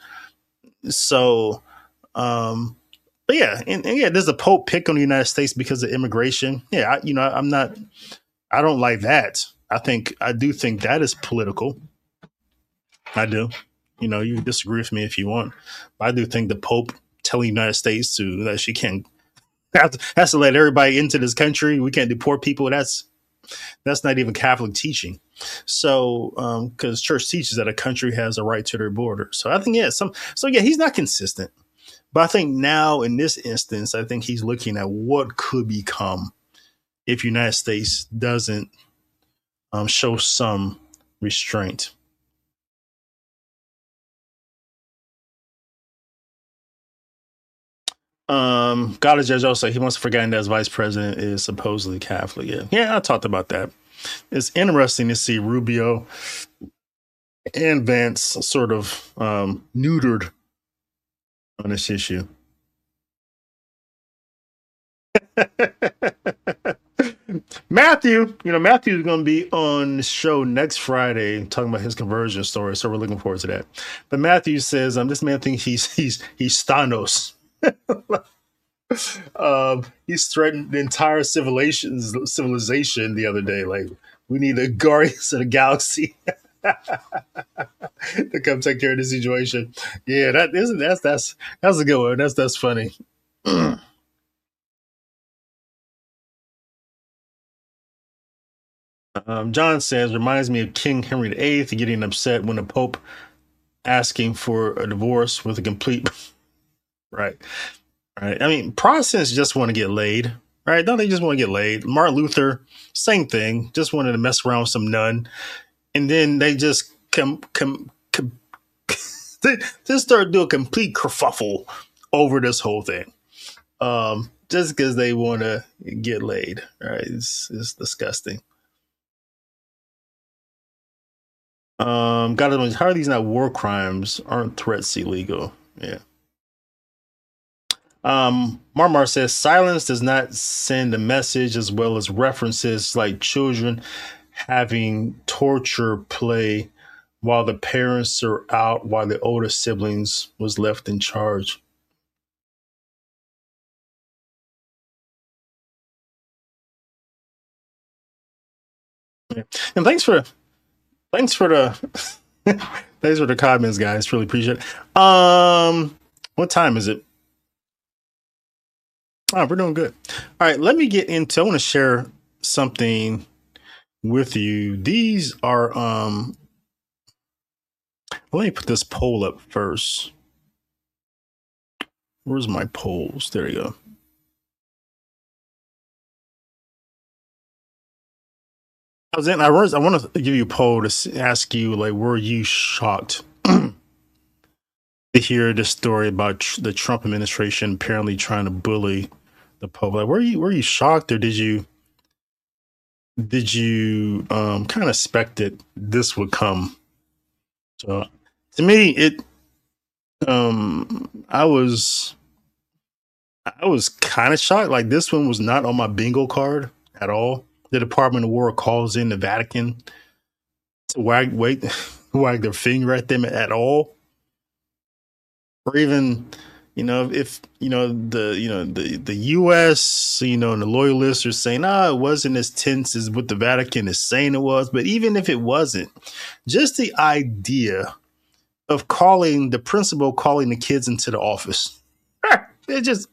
So, but yeah, and yeah, does the Pope pick on the United States because of immigration? Yeah, I don't like that. I do think that is political. I do. You disagree with me if you want. But I do think the Pope telling the United States that she can't has to let everybody into this country. We can't deport people. That's not even Catholic teaching. So, because church teaches that a country has a right to their border. So I think, he's not consistent. But I think now in this instance, I think he's looking at what could become if United States doesn't show some restraint. God is judge also. He wants to forget that his vice president is supposedly Catholic. Yeah, I talked about that. It's interesting to see Rubio and Vance sort of neutered on this issue. Matthew's going to be on the show next Friday talking about his conversion story, so we're looking forward to that. But Matthew says, this man thinks he's Thanos. He's threatened the entire civilization the other day. Like, we need the Guardians of the Galaxy to come take care of the situation. Yeah, that's a good one. That's funny. John says, reminds me of King Henry VIII getting upset when the Pope asking for a divorce with a complete right. I mean, Protestants just want to get laid, right? Don't they just want to get laid? Martin Luther, same thing, just wanted to mess around with some nun, and then they just they just start doing a complete kerfuffle over this whole thing, just because they want to get laid, right? It's disgusting. How are these not war crimes? Aren't threats illegal? Yeah. Marmar says silence does not send a message, as well as references like children having torture play while the parents are out, while the older siblings was left in charge. Yeah. And thanks for the thanks for the comments, guys. Really appreciate it. What time is it? Oh, we're doing good. All right, let me get into. I want to share something with you. These are Let me put this poll up first. Where's my polls? There you go. I want to give you a poll to ask you, like, were you shocked to hear this story about the Trump administration apparently trying to bully the Pope? Like, were you shocked, or did you kind of expect that this would come? So, to me, I was kind of shocked. Like, this one was not on my bingo card at all. The Department of War calls in the Vatican to wag their finger at them at all, or even, if the U.S. And the loyalists are saying, it wasn't as tense as what the Vatican is saying it was. But even if it wasn't, just the idea of calling the kids into the office, it just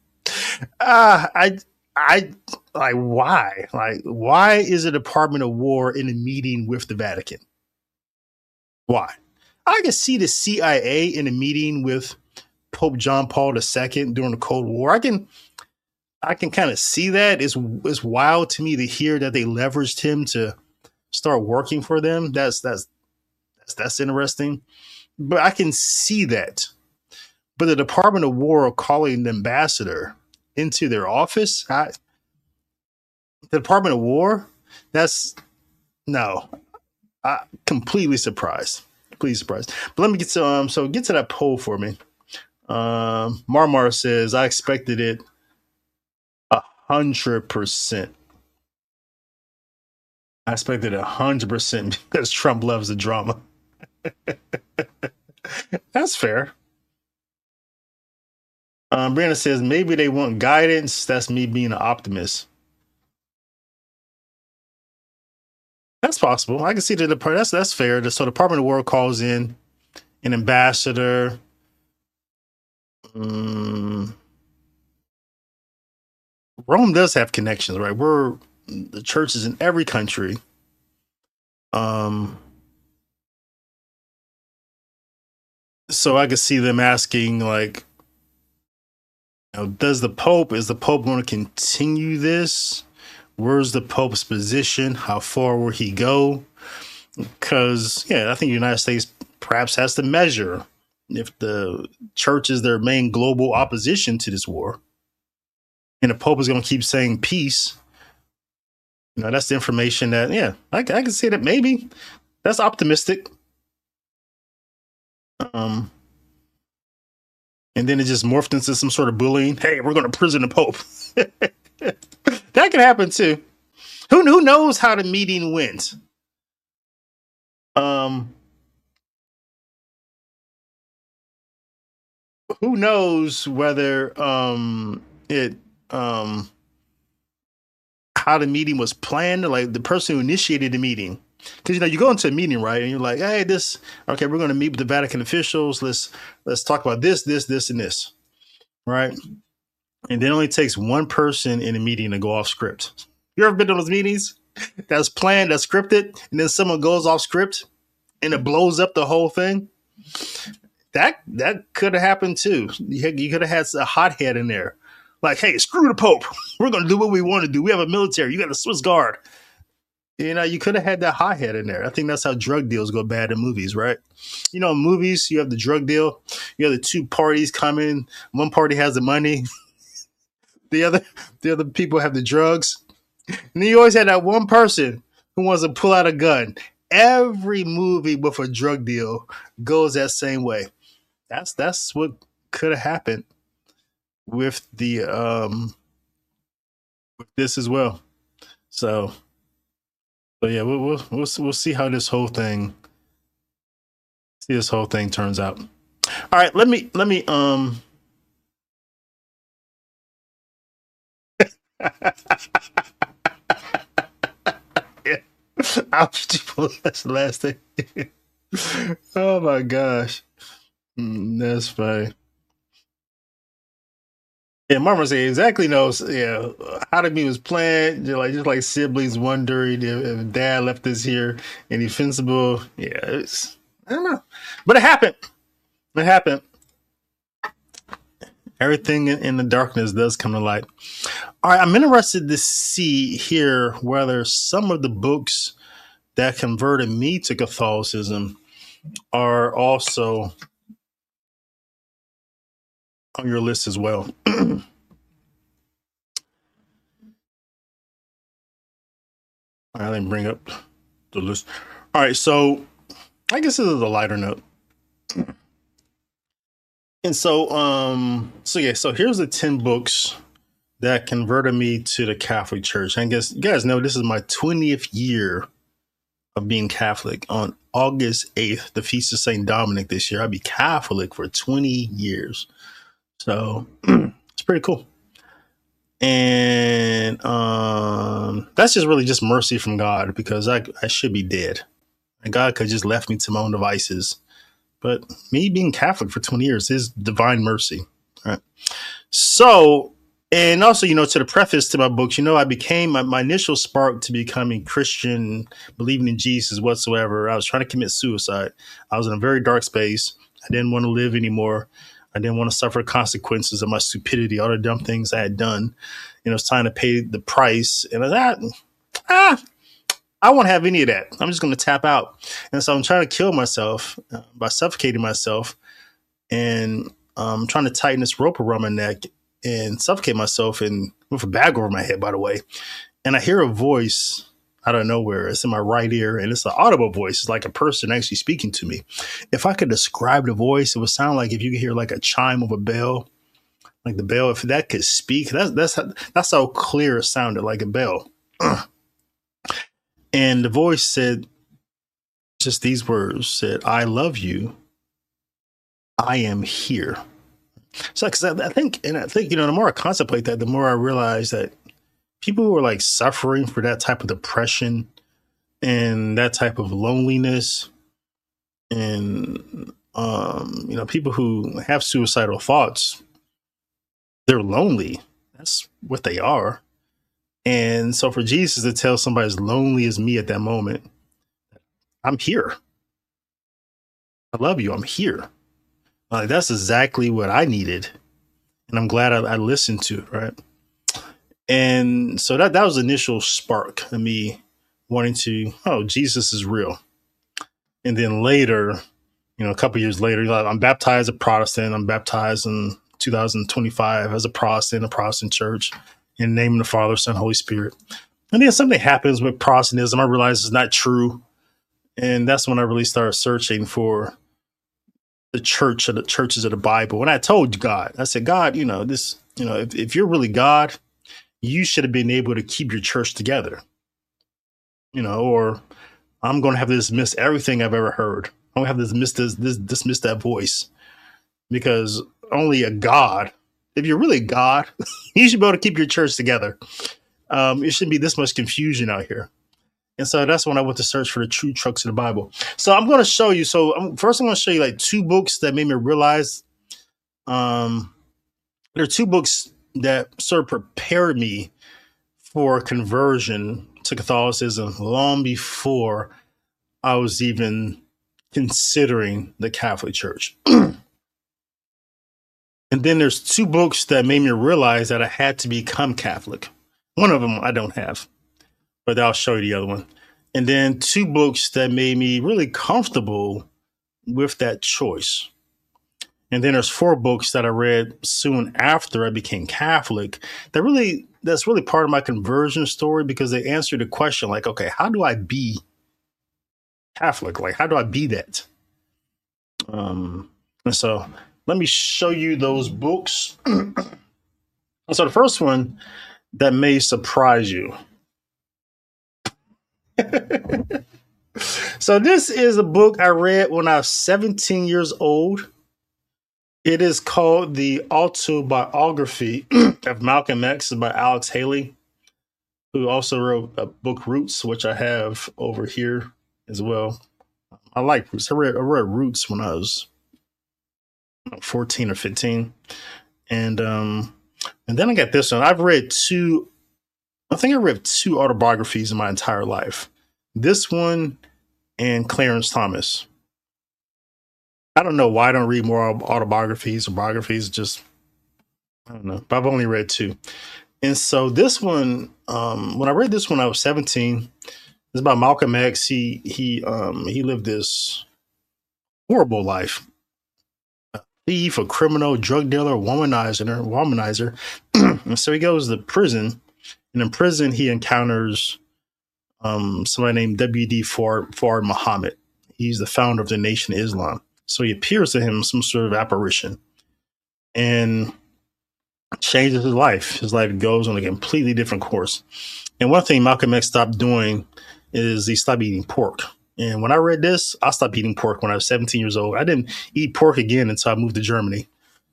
I like, why? Like, why is the Department of War in a meeting with the Vatican? Why? I can see the CIA in a meeting with Pope John Paul II during the Cold War. I can kind of see that. It's wild to me to hear that they leveraged him to start working for them. That's interesting. But I can see that. But the Department of War calling the ambassador into their office, the Department of War, that's no. Completely surprised. Completely surprised. But let me get to get to that poll for me. Marmar says I expected it 100%. I expected 100% because Trump loves the drama. That's fair. Brandon says maybe they want guidance. That's me being an optimist. That's possible. I can see that that's fair. So the Department of War calls in an ambassador. Rome does have connections, right? The church is in every country. So I could see them asking, like, is the Pope going to continue this? Where's the Pope's position? How far will he go? Because, I think the United States perhaps has to measure if the church is their main global opposition to this war. And the Pope is going to keep saying peace. That's the information that, I can say that maybe. That's optimistic. And then it just morphed into some sort of bullying. Hey, we're going to prison the Pope. That could happen too. Who knows how the meeting went? Who knows whether how the meeting was planned, like the person who initiated the meeting. Because you go into a meeting, right, and you're like, hey, we're going to meet with the Vatican officials. Let's talk about this, and this, right? And then it only takes one person in a meeting to go off script. You ever been to those meetings that's planned, that's scripted, and then someone goes off script and it blows up the whole thing? That could have happened too. You could have had a hothead in there, like, hey, screw the Pope. We're going to do what we want to do. We have a military. You got a Swiss Guard. You could have had that hothead in there. I think that's how drug deals go bad in movies, right? In movies, you have the drug deal. You have the two parties coming. One party has the money. The other people have the drugs. And then you always had that one person who wants to pull out a gun. Every movie with a drug deal goes that same way. That's what could have happened with the with this as well. So yeah, we'll see how this whole thing turns out. All right, let me yeah. That's the last thing. Oh my gosh. That's funny. Yeah, Mama say exactly knows. Yeah, how the me was planned. Just like siblings wondering if dad left us here indefensible. Yeah, I don't know, but it happened. It happened. Everything in the darkness does come to light. All right, I'm interested to see here whether some of the books that converted me to Catholicism are also on your list as well. I didn't bring up the list. All right, so I guess this is a lighter note. And so here's the 10 books that converted me to the Catholic Church. I guess you guys know this is my 20th year of being Catholic. On August 8th, the Feast of St. Dominic this year, I'll be Catholic for 20 years. So it's pretty cool. And that's just really just mercy from God, because I should be dead. And God could just left me to my own devices. But me being Catholic for 20 years is divine mercy. All right. So, and also, to the preface to my books, I became my initial spark to becoming Christian, believing in Jesus whatsoever. I was trying to commit suicide. I was in a very dark space. I didn't want to live anymore. I didn't want to suffer consequences of my stupidity, all the dumb things I had done. It's time to pay the price. And I was I won't have any of that. I'm just going to tap out. And so I'm trying to kill myself by suffocating myself, and trying to tighten this rope around my neck and suffocate myself, and with a bag over my head, by the way. And I hear a voice out of nowhere. It's in my right ear, and it's an audible voice. It's like a person actually speaking to me. If I could describe the voice, it would sound like if you could hear like a chime of a bell, like the bell, if that could speak. That's how clear it sounded, like a bell. And the voice said just these words, said, "I love you. I am here." So, because I think, the more I contemplate that, the more I realize that people who are like suffering for that type of depression and that type of loneliness, and people who have suicidal thoughts, they're lonely. That's what they are. And so for Jesus to tell somebody as lonely as me at that moment, I'm here. I love you. I'm here. That's exactly what I needed. And I'm glad I listened to it, right? And so that was the initial spark of me wanting to, Jesus is real. And then later, a couple years later, I'm baptized a Protestant. I'm baptized in 2025 as a Protestant church, in the name of the Father, Son, Holy Spirit. And then something happens with Protestantism. I realized it's not true. And that's when I really started searching for the church or the churches of the Bible. When I told God, I said, God, if you're really God, you should have been able to keep your church together, or I'm going to have to dismiss everything I've ever heard. I'm going to have to dismiss that voice, because only a God, if you're really God, you should be able to keep your church together. It shouldn't be this much confusion out here. And so that's when I went to search for the true trucks of the Bible. So I'm going to show you. First I'm going to show you like two books that made me realize. There are two books that sort of prepared me for conversion to Catholicism long before I was even considering the Catholic Church. And then there's two books that made me realize that I had to become Catholic. One of them I don't have, but I'll show you the other one. And then two books that made me really comfortable with that choice. And then there's four books that I read soon after I became Catholic that's really part of my conversion story, because they answer the question like, okay, how do I be Catholic? Like, how do I be that? And so let me show you those books. So the first one that may surprise you. So this is a book I read when I was 17 years old. It is called The Autobiography of Malcolm X by Alex Haley, who also wrote a book, Roots, which I have over here as well. I like Roots. I read Roots when I was 14 or 15. And And then I got this one. I think I read two autobiographies in my entire life. This one and Clarence Thomas. I don't know why I don't read more autobiographies or biographies. Just, I don't know. But I've only read two. And so this one, when I read this when I was 17, it's about Malcolm X. He lived this horrible life. A thief, a criminal, drug dealer, womanizer. And so he goes to prison. And in prison, he encounters somebody named W.D. Fard Muhammad. He's the founder of the Nation of Islam. So he appears to him some sort of apparition and changes his life. His life goes on a completely different course. And one thing Malcolm X stopped doing is he stopped eating pork. And when I read this, I stopped eating pork when I was 17 years old. I didn't eat pork again until I moved to Germany.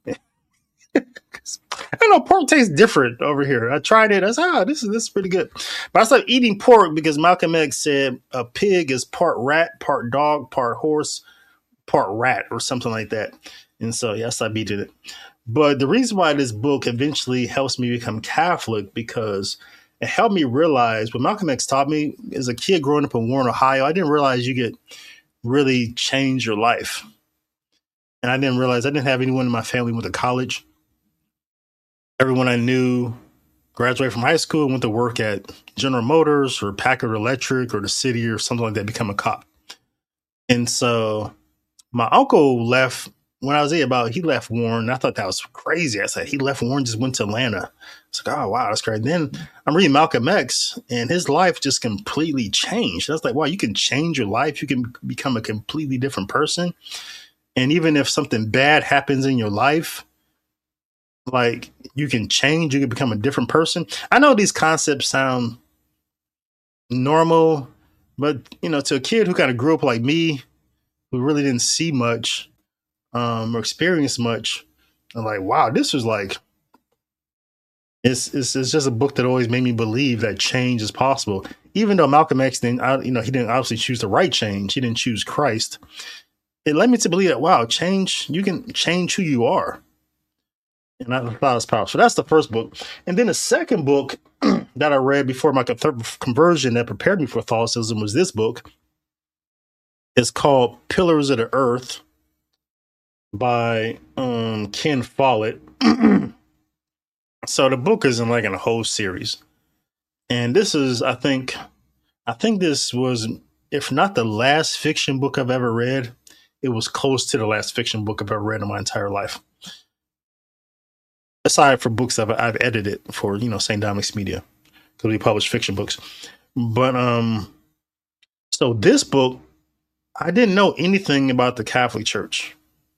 I know pork tastes different over here. I tried it. I said, this is pretty good. But I stopped eating pork because Malcolm X said a pig is part rat, part dog, part horse, part rat, or something like that. And so, yeah, I stopped eating it. But the reason why this book eventually helps me become Catholic, because it helped me realize what Malcolm X taught me as a kid growing up in Warren, Ohio. I didn't realize you could really change your life. And I didn't realize I didn't have anyone in my family who went to college. Everyone I knew graduated from high school and went to work at General Motors or Packard Electric or the city or something like that, become a cop. And so my uncle left when I was he left Warren. I thought that was crazy. I said, he left Warren, just went to Atlanta. It's like, oh, wow, that's crazy. Then I'm reading Malcolm X and his life just completely changed. I was like, wow, you can change your life. You can become a completely different person. And even if something bad happens in your life, like you can change, you can become a different person. I know these concepts sound normal, but to a kid who kind of grew up like me, who really didn't see much or experience much, I'm like, wow, this was like, it's just a book that always made me believe that change is possible. Even though Malcolm X he didn't obviously choose the right change. He didn't choose Christ. It led me to believe that, wow, you can change who you are. And I thought it was powerful. So that's the first book. And then the second book that I read before my conversion that prepared me for Catholicism was this book. It's called Pillars of the Earth by Ken Follett. So the book is in a whole series. And this is, I think this was, if not the last fiction book I've ever read, it was close to the last fiction book I've ever read in my entire life. Aside from books I've edited for, St. Dominic's Media, because we publish fiction books. But so this book, I didn't know anything about the Catholic Church.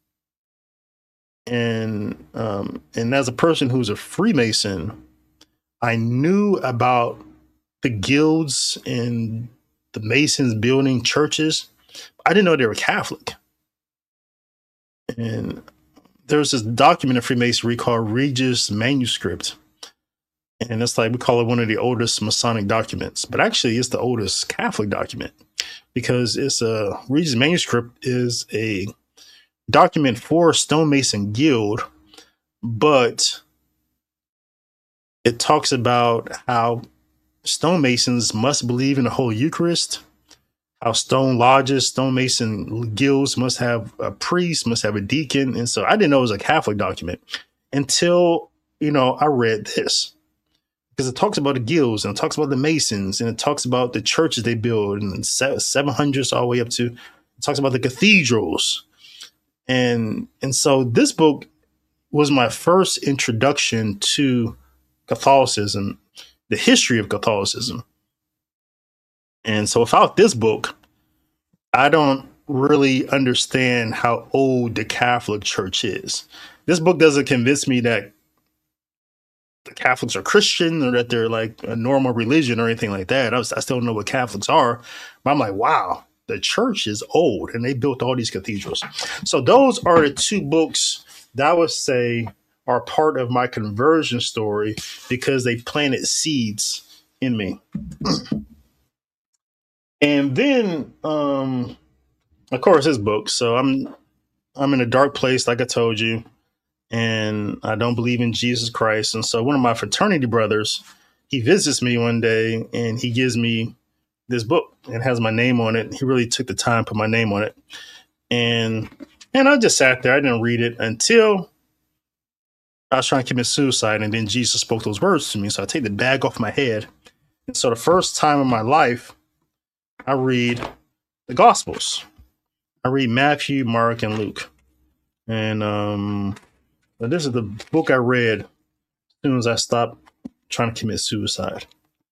And as a person who's a Freemason, I knew about the guilds and the Masons building churches. I didn't know they were Catholic. And there's this document in Freemasonry called Regis Manuscript. And it's we call it one of the oldest Masonic documents, but actually it's the oldest Catholic document, because Regis Manuscript is a document for a stonemason guild, but it talks about how stonemasons must believe in the Holy Eucharist, how stone lodges, stonemason guilds must have a priest, must have a deacon. And so I didn't know it was a Catholic document until, I read this, because it talks about the guilds and it talks about the Masons and it talks about the churches they build in the 700s all the way up to, it talks about the cathedrals. And so this book was my first introduction to Catholicism, the history of Catholicism. And so without this book, I don't really understand how old the Catholic Church is. This book doesn't convince me that the Catholics are Christian or that they're a normal religion or anything like that. I still don't know what Catholics are, but I'm like, wow, the church is old and they built all these cathedrals. So those are the two books that I would say are part of my conversion story, because they planted seeds in me. And then, of course, his book. So I'm in a dark place, like I told you. and I don't believe in Jesus Christ. And so one of my fraternity brothers, he visits me one day and he gives me this book. It has my name on it. He really took the time to put my name on it. And I just sat there. I didn't read it until I was trying to commit suicide. And then Jesus spoke those words to me. So I take the bag off my head. And so the first time in my life, I read the Gospels. I read Matthew, Mark, and Luke. And this is the book I read as soon as I stopped trying to commit suicide.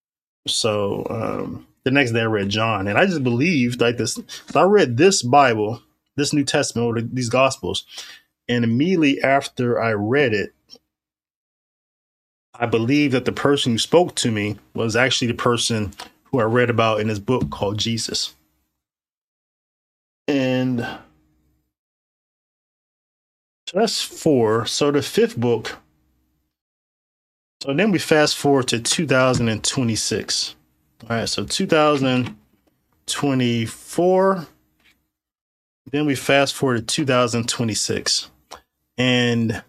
So the next day I read John, and I just believed like this. So I read this Bible, this New Testament, or these Gospels, and immediately after I read it, I believed that the person who spoke to me was actually the person who I read about in this book called Jesus. And so that's 4. So the 5th book. So then we fast forward to 2026. All right, so 2024. Then we fast forward to 2026. And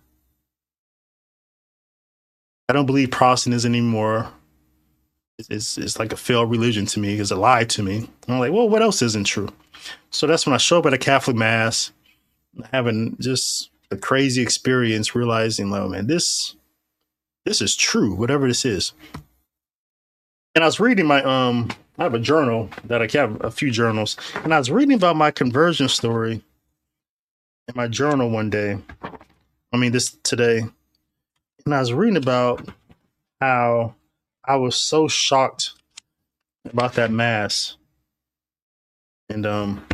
I don't believe Protestantism anymore. It's like a failed religion to me. It's a lie to me. I'm like, well, what else isn't true? So that's when I show up at a Catholic Mass, having just a crazy experience, realizing, oh man, this is true, whatever this is. And I was reading my I have a journal that I have a few journals, and I was reading about my conversion story in my journal one day. This today. And I was reading about how I was so shocked about that Mass. And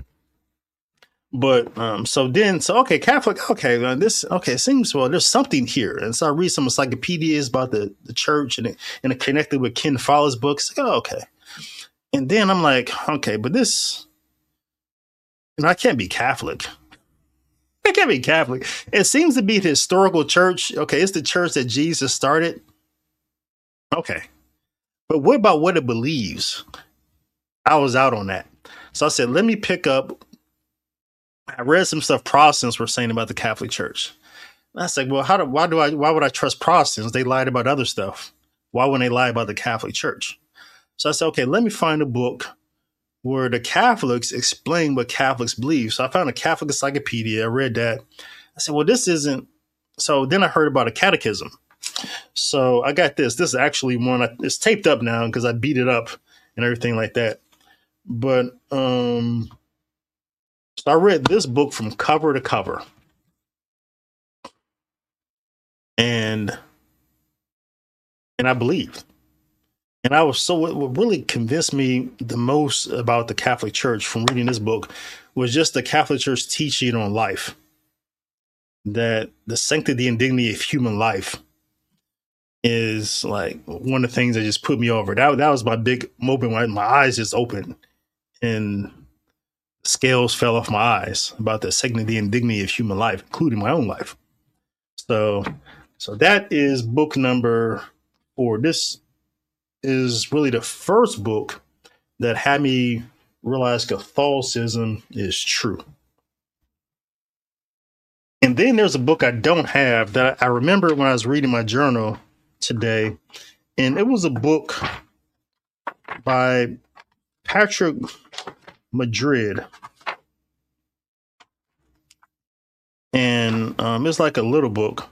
okay, Catholic, okay, it seems, well, there's something here. And so I read some encyclopedias about the church, and it connected with Ken Fowler's books. Like, oh, okay. And then I'm like, okay, but this, I can't be Catholic. I can't be Catholic. It seems to be the historical church. Okay, it's the church that Jesus started. Okay. But what about what it believes? I was out on that. So I said, let me pick up. I read some stuff Protestants were saying about the Catholic Church. And I said, well, why would I trust Protestants? They lied about other stuff. Why wouldn't they lie about the Catholic Church? So I said, okay, let me find a book where the Catholics explain what Catholics believe. So I found a Catholic encyclopedia. I read that. I said, well, this isn't. So then I heard about a catechism. So I got this. This is actually one. It's taped up now because I beat it up and everything like that. But so I read this book from cover to cover. And I believed. And I was what really convinced me the most about the Catholic Church from reading this book was just the Catholic Church teaching on life. That the sanctity and dignity of human life is like one of the things that just put me over. That was my big moment when my eyes just opened and scales fell off my eyes about the sanctity and dignity of human life, including my own life. So that is book number 4. This is really the first book that had me realize Catholicism is true. And then there's a book I don't have that I remember when I was reading my journal today. And it was a book by Patrick Madrid. And it's like a little book.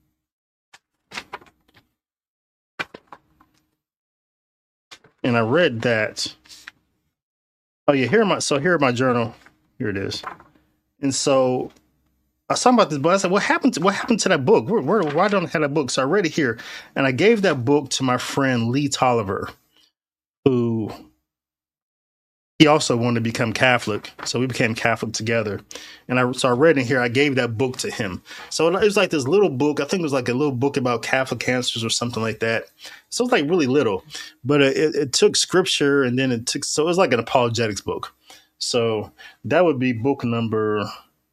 And I read that. Oh yeah, here in my journal. Here it is. And so I was talking about this book. I said, what happened to that book? Why don't I have that book? So I read it here. And I gave that book to my friend Lee Tolliver, who he also wanted to become Catholic. So we became Catholic together. And I read in here, I gave that book to him. So it was like this little book. I think it was like a little book about Catholic cancers or something like that. So it was like really little, but it took scripture, and then so it was like an apologetics book. So that would be book number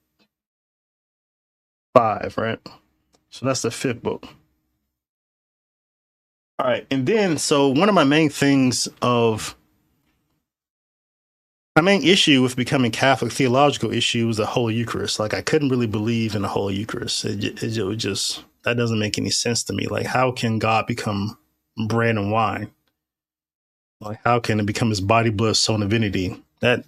5, right? So that's the 5th book. All right. And then, so one of my main things of My main issue with becoming Catholic, theological issue, was the Holy Eucharist. Like, I couldn't really believe in the Holy Eucharist. It was just, that doesn't make any sense to me. Like, how can God become bread and wine? Like, how can it become his body, blood, soul, and divinity? That,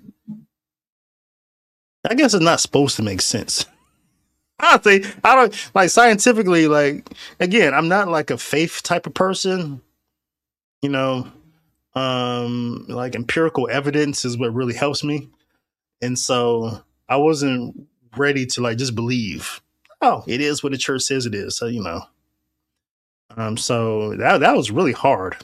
I guess, it's not supposed to make sense. I don't like, scientifically, like, again, I'm not like a faith type of person, you know. Like, empirical evidence is what really helps me. And so I wasn't ready to like just believe, oh, it is what the church says it is. So, so that was really hard.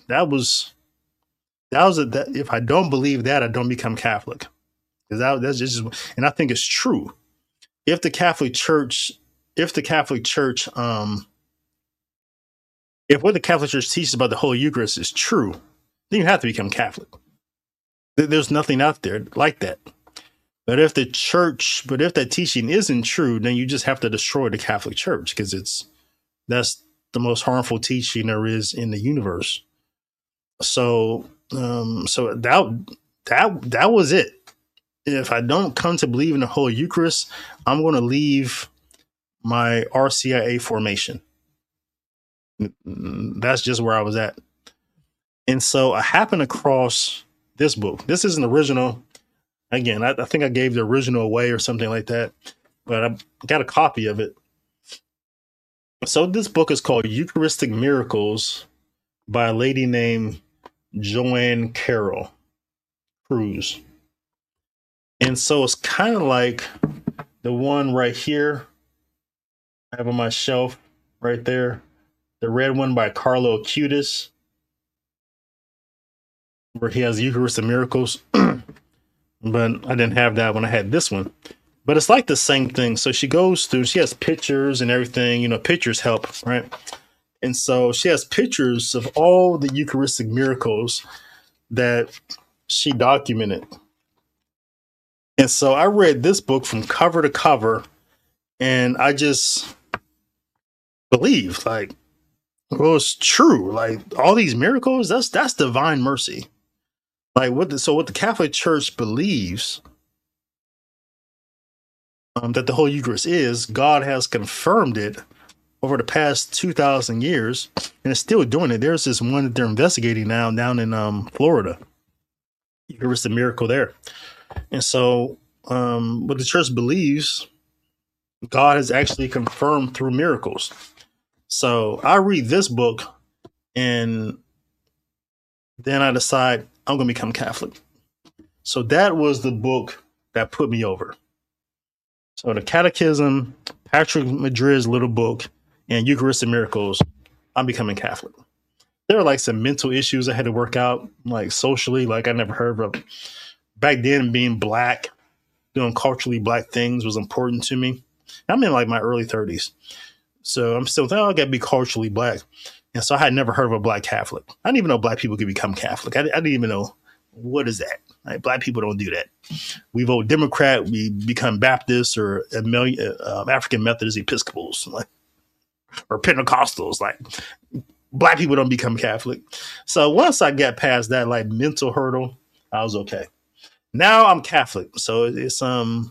That if I don't believe that, I don't become Catholic. Because that's just, and I think it's true. If the Catholic Church, if what the Catholic Church teaches about the Holy Eucharist is true, then you have to become Catholic. There's nothing out there like that. But if that teaching isn't true, then you just have to destroy the Catholic Church, because that's the most harmful teaching there is in the universe. So that was it. If I don't come to believe in the Holy Eucharist, I'm going to leave my RCIA formation. That's just where I was at. And so I happened across this book. This is an original. Again, I think I gave the original away or something like that, but I got a copy of it. So this book is called Eucharistic Miracles by a lady named Joanne Carroll Cruz. And so it's kind of like the one right here I have on my shelf right there, the red one by Carlo Acutis, where he has Eucharistic Miracles. But I didn't have that when I had this one. But it's like the same thing. So she goes through, she has pictures and everything, pictures help, right? And so she has pictures of all the Eucharistic miracles that she documented. And so I read this book from cover to cover, and I just believed, like, well, it's true. Like, all these miracles, that's divine mercy. Like, what the Catholic Church believes that the Holy Eucharist is, God has confirmed it over the past 2,000 years, and it's still doing it. There's this one that they're investigating now down in Florida, Eucharistic miracle there. And so what the church believes, God has actually confirmed through miracles. So I read this book, and then I decide I'm going to become Catholic. So that was the book that put me over. So the Catechism, Patrick Madrid's little book, and Eucharistic Miracles, I'm becoming Catholic. There are like some mental issues I had to work out, like socially, like I never heard of. Back then, being black, doing culturally black things was important to me. I'm in like my early 30s. So I'm still thinking, I got to be culturally black. And so I had never heard of a black Catholic. I didn't even know black people could become Catholic. I didn't even know, what is that? Like, black people don't do that. We vote Democrat, we become Baptists or African Methodist Episcopals, like, or Pentecostals. Like, black people don't become Catholic. So once I got past that like mental hurdle, I was okay. Now I'm Catholic. So it's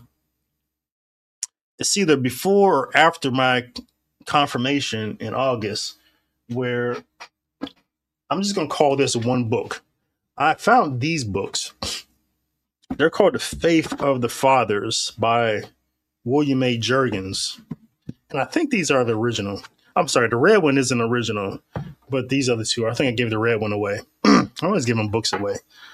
either before or after my confirmation in August, where I'm just going to call this one book. I found these books. They're called The Faith of the Fathers by William A. Jurgens. And I think these are the original. I'm sorry, the red one isn't original, but these are the two. I think I gave the red one away. I always give them books away.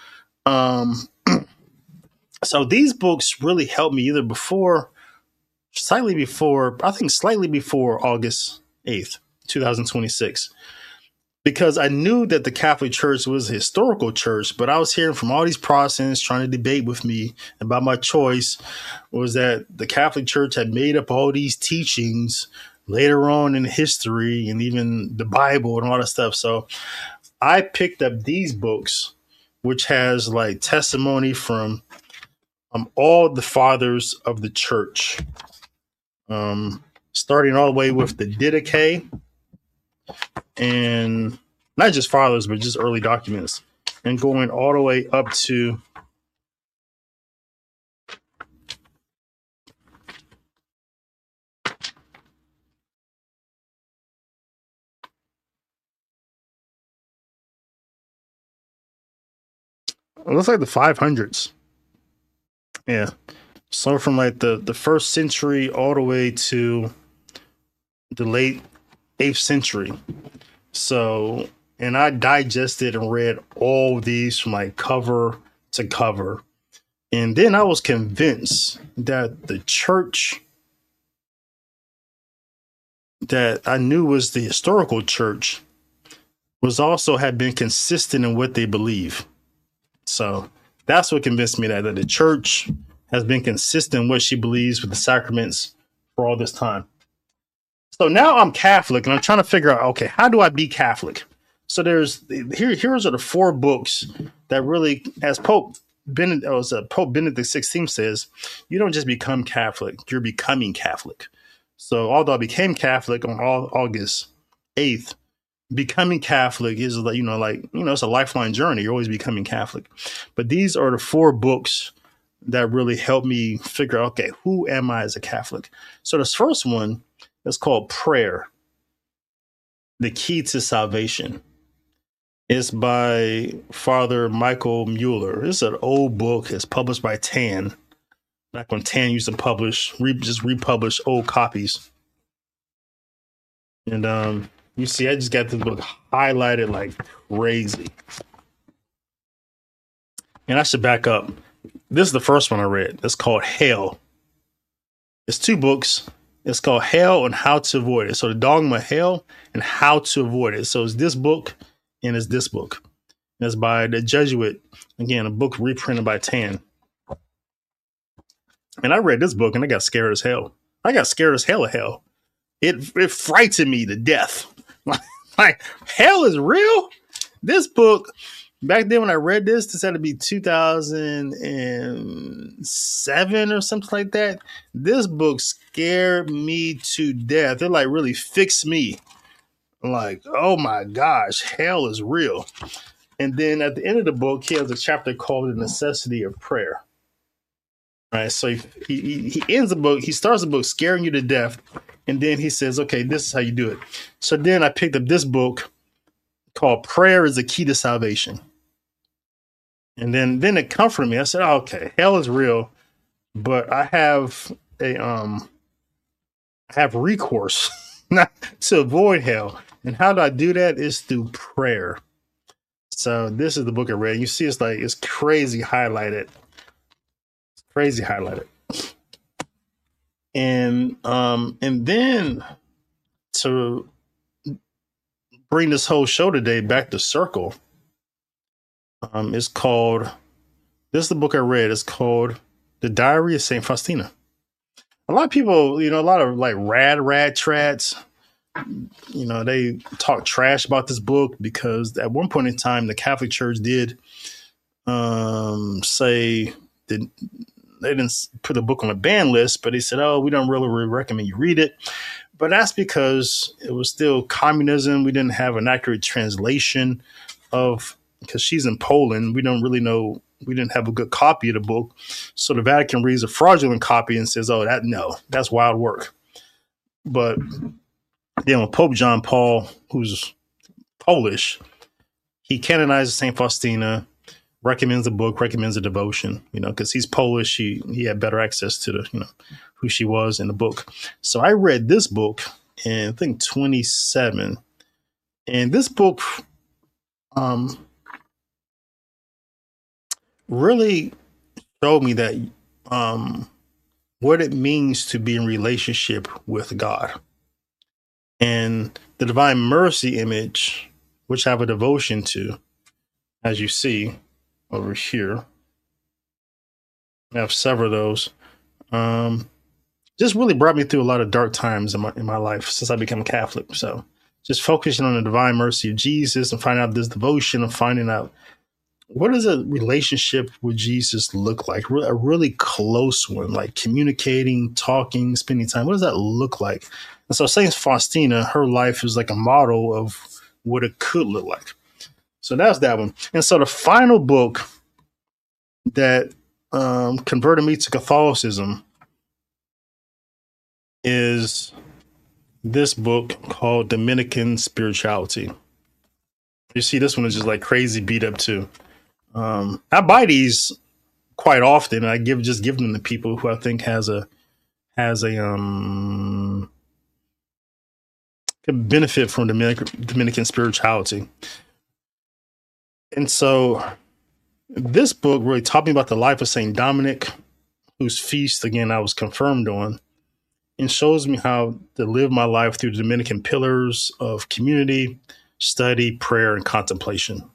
So these books really helped me either slightly before August 8th, 2026. Because I knew that the Catholic Church was a historical church, but I was hearing from all these Protestants trying to debate with me about my choice, was that the Catholic Church had made up all these teachings later on in history and even the Bible and all that stuff. So I picked up these books, which has like testimony from all the fathers of the church, starting all the way with the Didache, and not just fathers, but just early documents, and going all the way up to It looks like the 500s. Yeah. So from like the first century all the way to the late 8th century. So, and I digested and read all these from like cover to cover. And then I was convinced that the church that I knew was the historical church was also had been consistent in what they believe. So that's what convinced me that the church has been consistent in what she believes with the sacraments for all this time. So now I'm Catholic and I'm trying to figure out, okay, how do I be Catholic? So here's are the 4 books that really, as Pope Benedict XVI says, you don't just become Catholic, you're becoming Catholic. So although I became Catholic on August 8th, becoming Catholic is it's a lifelong journey. You're always becoming Catholic. But these are the 4 books that really helped me figure out, okay, who am I as a Catholic? So this first one is called Prayer, The Key to Salvation. It's by Father Michael Mueller. It's an old book. It's published by TAN. Back when TAN used to republish old copies. And you see, I just got this book highlighted like crazy. And I should back up. This is the first one I read. It's called Hell. It's 2 books. It's called Hell and How to Avoid It. So the Dogma of Hell and How to Avoid It. So it's this book and it's this book. And it's by the Jesuit. Again, a book reprinted by TAN. And I read this book and I got scared as hell. I got scared as hell of hell. It frightened me to death. Like, hell is real? This book, back then when I read this had to be 2007 or something like that. This book scared me to death. It like really fixed me. Like, oh my gosh, hell is real. And then at the end of the book, he has a chapter called The Necessity of Prayer. All right, so he ends the book. He starts the book scaring you to death. And then he says, okay, this is how you do it. So then I picked up this book called Prayer is the Key to Salvation. And then it comforted me. I said, oh, okay, hell is real, but I have recourse not to avoid hell. And how do I do that? Is through prayer. So this is the book I read. You see, it's crazy highlighted. It's crazy highlighted. And then to bring this whole show today back to circle, this is the book I read. It's called The Diary of St. Faustina. A lot of people, a lot of like rad trats, they talk trash about this book because at one point in time, the Catholic Church did say that they didn't put the book on a ban list, but they said, oh, we don't really recommend you read it. But that's because it was still communism. We didn't have an accurate translation because she's in Poland. We don't really know. We didn't have a good copy of the book. So the Vatican reads a fraudulent copy and says, oh, that's wild work. But then when Pope John Paul, who's Polish, he canonizes St. Faustina, recommends the book, recommends a devotion, because he's Polish. He had better access to who she was in the book. So I read this book in, I think, 27. And this book really showed me that what it means to be in relationship with God. And the Divine Mercy image, which I have a devotion to, as you see over here, I have several of those. Just really brought me through a lot of dark times in my life since I became a Catholic. So just focusing on the Divine Mercy of Jesus and finding out this devotion and finding out what does a relationship with Jesus look like? A really close one, like communicating, talking, spending time. What does that look like? And so Saint Faustina, her life is like a model of what it could look like. So that's that one. And so the final book that converted me to Catholicism is this book called Dominican Spirituality. You see, this one is just like crazy beat up too. I buy these quite often. I give them to people who I think has a can benefit from Dominican spirituality. And so this book really taught me about the life of Saint Dominic, whose feast again I was confirmed on, and shows me how to live my life through the Dominican pillars of community, study, prayer, and contemplation.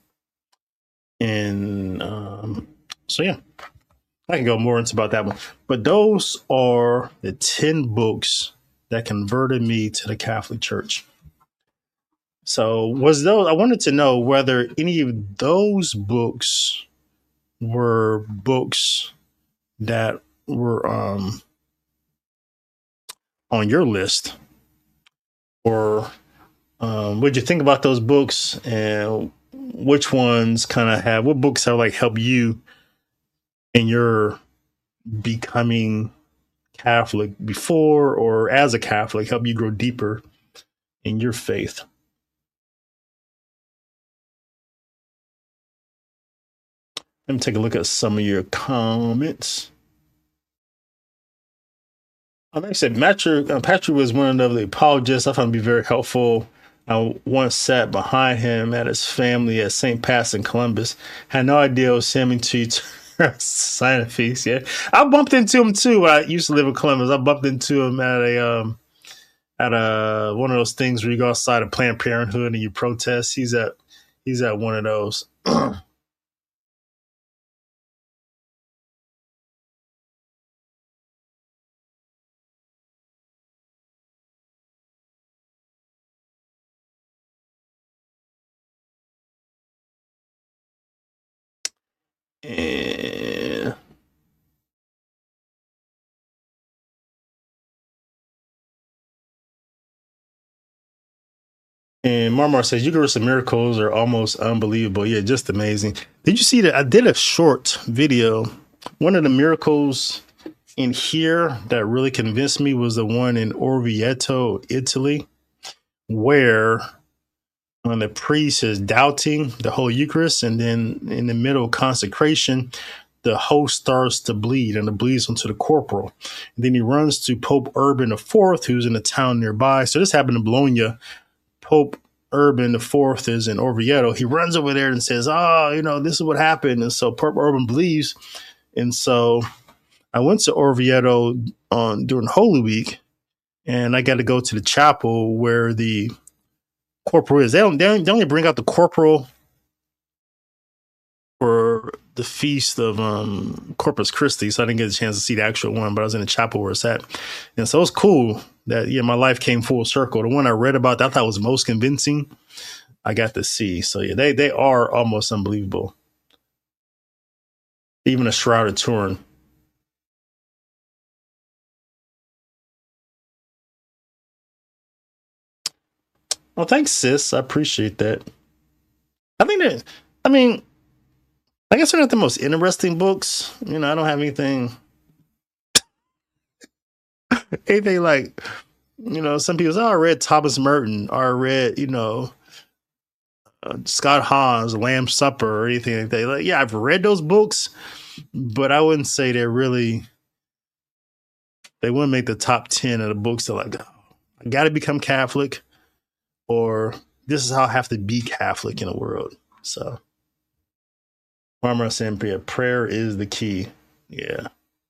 And so, yeah, I can go more into about that one. But those are the 10 books that converted me to the Catholic Church. So I wanted to know whether any of those books were books that were on your list, or what'd you think about those books, and which ones what books have like helped you in your becoming Catholic before or as a Catholic, help you grow deeper in your faith? Let me take a look at some of your comments. Like I said, Patrick was one of the apologists. I found him to be very helpful. I once sat behind him at his family at St. Pat's in Columbus. Had no idea it was him until you sign a feast. Yeah, I bumped into him too. I used to live in Columbus. I bumped into him at a one of those things where you go outside of Planned Parenthood and you protest. He's at one of those. And Marmar says, Eucharist and miracles are almost unbelievable. Yeah, just amazing. Did you see that? I did a short video. One of the miracles in here that really convinced me was the one in Orvieto, Italy, where when the priest is doubting the whole Eucharist, and then in the middle of consecration, the host starts to bleed, and it bleeds onto the corporal. And then he runs to Pope Urban IV, who's in a town nearby. So this happened in Bologna. Pope Urban IV is in Orvieto. He runs over there and says, this is what happened. And so Pope Urban believes. And so I went to Orvieto during Holy Week, and I got to go to the chapel where the corporal is. They only bring out the corporal for the feast of Corpus Christi, so I didn't get a chance to see the actual one, but I was in the chapel where it's at. And so it was cool that my life came full circle. The one I read about that I thought was most convincing, I got to see. So yeah, they are almost unbelievable. Even a Shroud of Turin. Well, thanks, sis. I appreciate that. I guess they're not the most interesting books. I don't have anything like, some people say, I read Thomas Merton, or I read, Scott Hahn's Lamb's Supper or anything like that. Like, yeah, I've read those books, but I wouldn't say they wouldn't make the top 10 of the books that like, I got to become Catholic, or this is how I have to be Catholic in the world. So Marmara Sempria, prayer is the key. Yeah.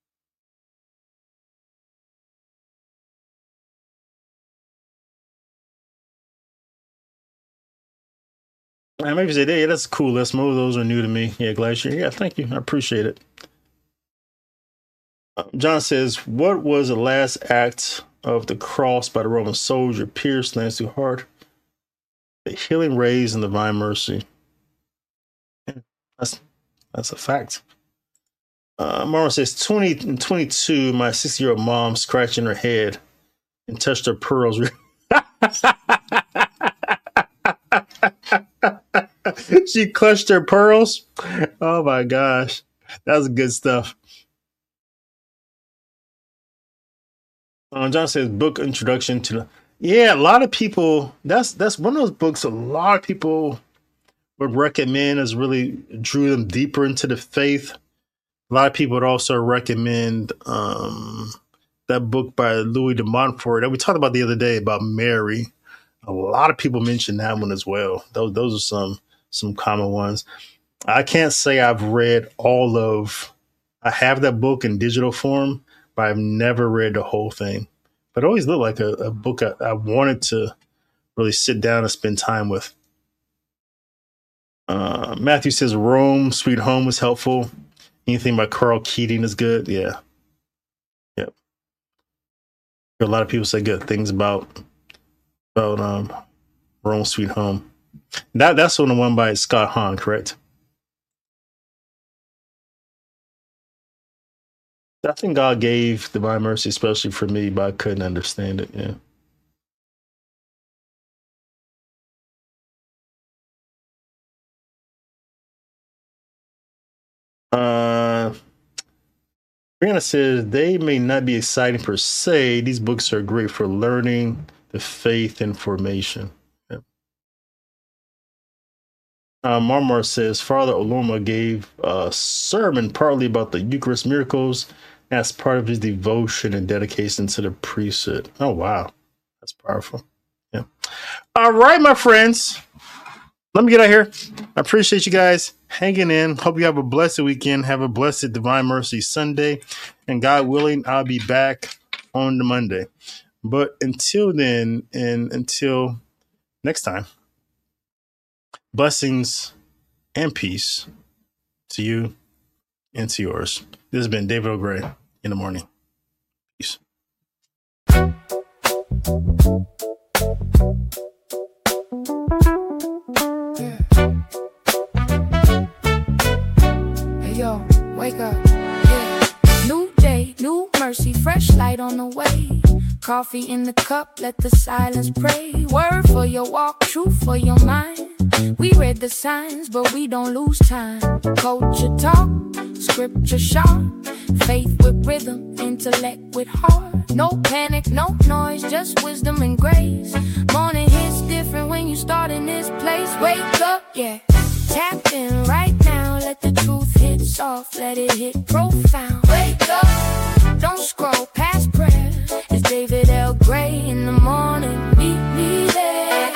Maybe say, yeah, that's cool. Most of those are new to me. Yeah, Glacier. Yeah, thank you. I appreciate it. John says, what was the last act of the cross by the Roman soldier pierced Lance through heart? The healing rays and divine mercy. Yeah, that's a fact. Mara says, 22, my 60-year-old mom scratching her head and touched her pearls. She clutched her pearls. Oh my gosh. That's good stuff. John says, book introduction to a lot of people, that's one of those books a lot of people would recommend has really drew them deeper into the faith. A lot of people would also recommend that book by Louis de Montfort that we talked about the other day about Mary. A lot of people mention that one as well. Those are some common ones. I can't say I've read I have that book in digital form, but I've never read the whole thing. But it always looked like a book I wanted to really sit down and spend time with. Matthew says Rome, Sweet Home was helpful. Anything by Carl Keating is good. Yeah. Yep. A lot of people say good things about Rome, Sweet Home. That's the one by Scott Hahn, correct? I think God gave Divine Mercy, especially for me, but I couldn't understand it. Yeah. Brianna says they may not be exciting per se. These books are great for learning the faith and formation. Yep. Marmar says Father Oloma gave a sermon partly about the Eucharist miracles as part of his devotion and dedication to the priesthood. Oh, wow. That's powerful. Yeah. All right, my friends. Let me get out here. I appreciate you guys hanging in. Hope you have a blessed weekend. Have a blessed Divine Mercy Sunday. And God willing, I'll be back on the Monday. But until then, and until next time, blessings and peace to you and to yours. This has been David O'Gray in the morning. Peace. Yo, wake up, yeah. New day, new mercy, fresh light on the way. Coffee in the cup, let the silence pray. Word for your walk, truth for your mind. We read the signs, but we don't lose time. Culture talk, scripture sharp. Faith with rhythm, intellect with heart. No panic, no noise, just wisdom and grace. Morning hits different when you start in this place. Wake up, yeah. Tap in right now, let the truth hit soft, let it hit profound. Wake up, don't scroll past prayer. It's David L. Gray in the morning, meet me there.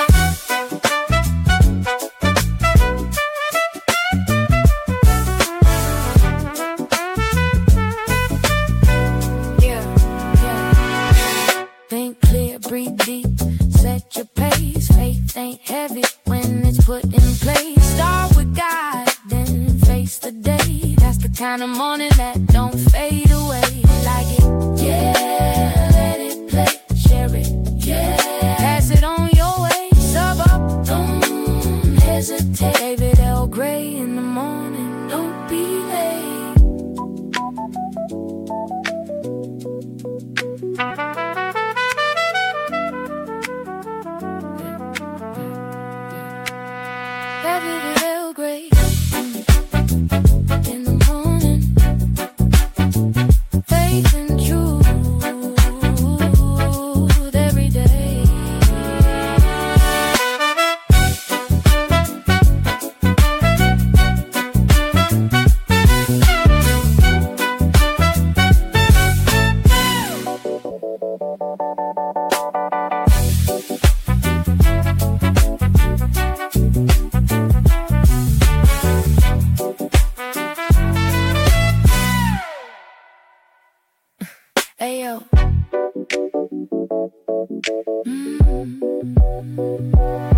Yeah. Think clear, breathe deep, set your pace. Faith ain't heavy when it's put in place. Start with God, then face the day. That's the kind of morning that don't fade away. Like it, yeah, let it play, share it, yeah. Pass it on your way, sub up, don't hesitate. David L. Gray in the morning, don't be late. David L. Gray in the morning. Faith and truth every day. Ayo. Mm-hmm.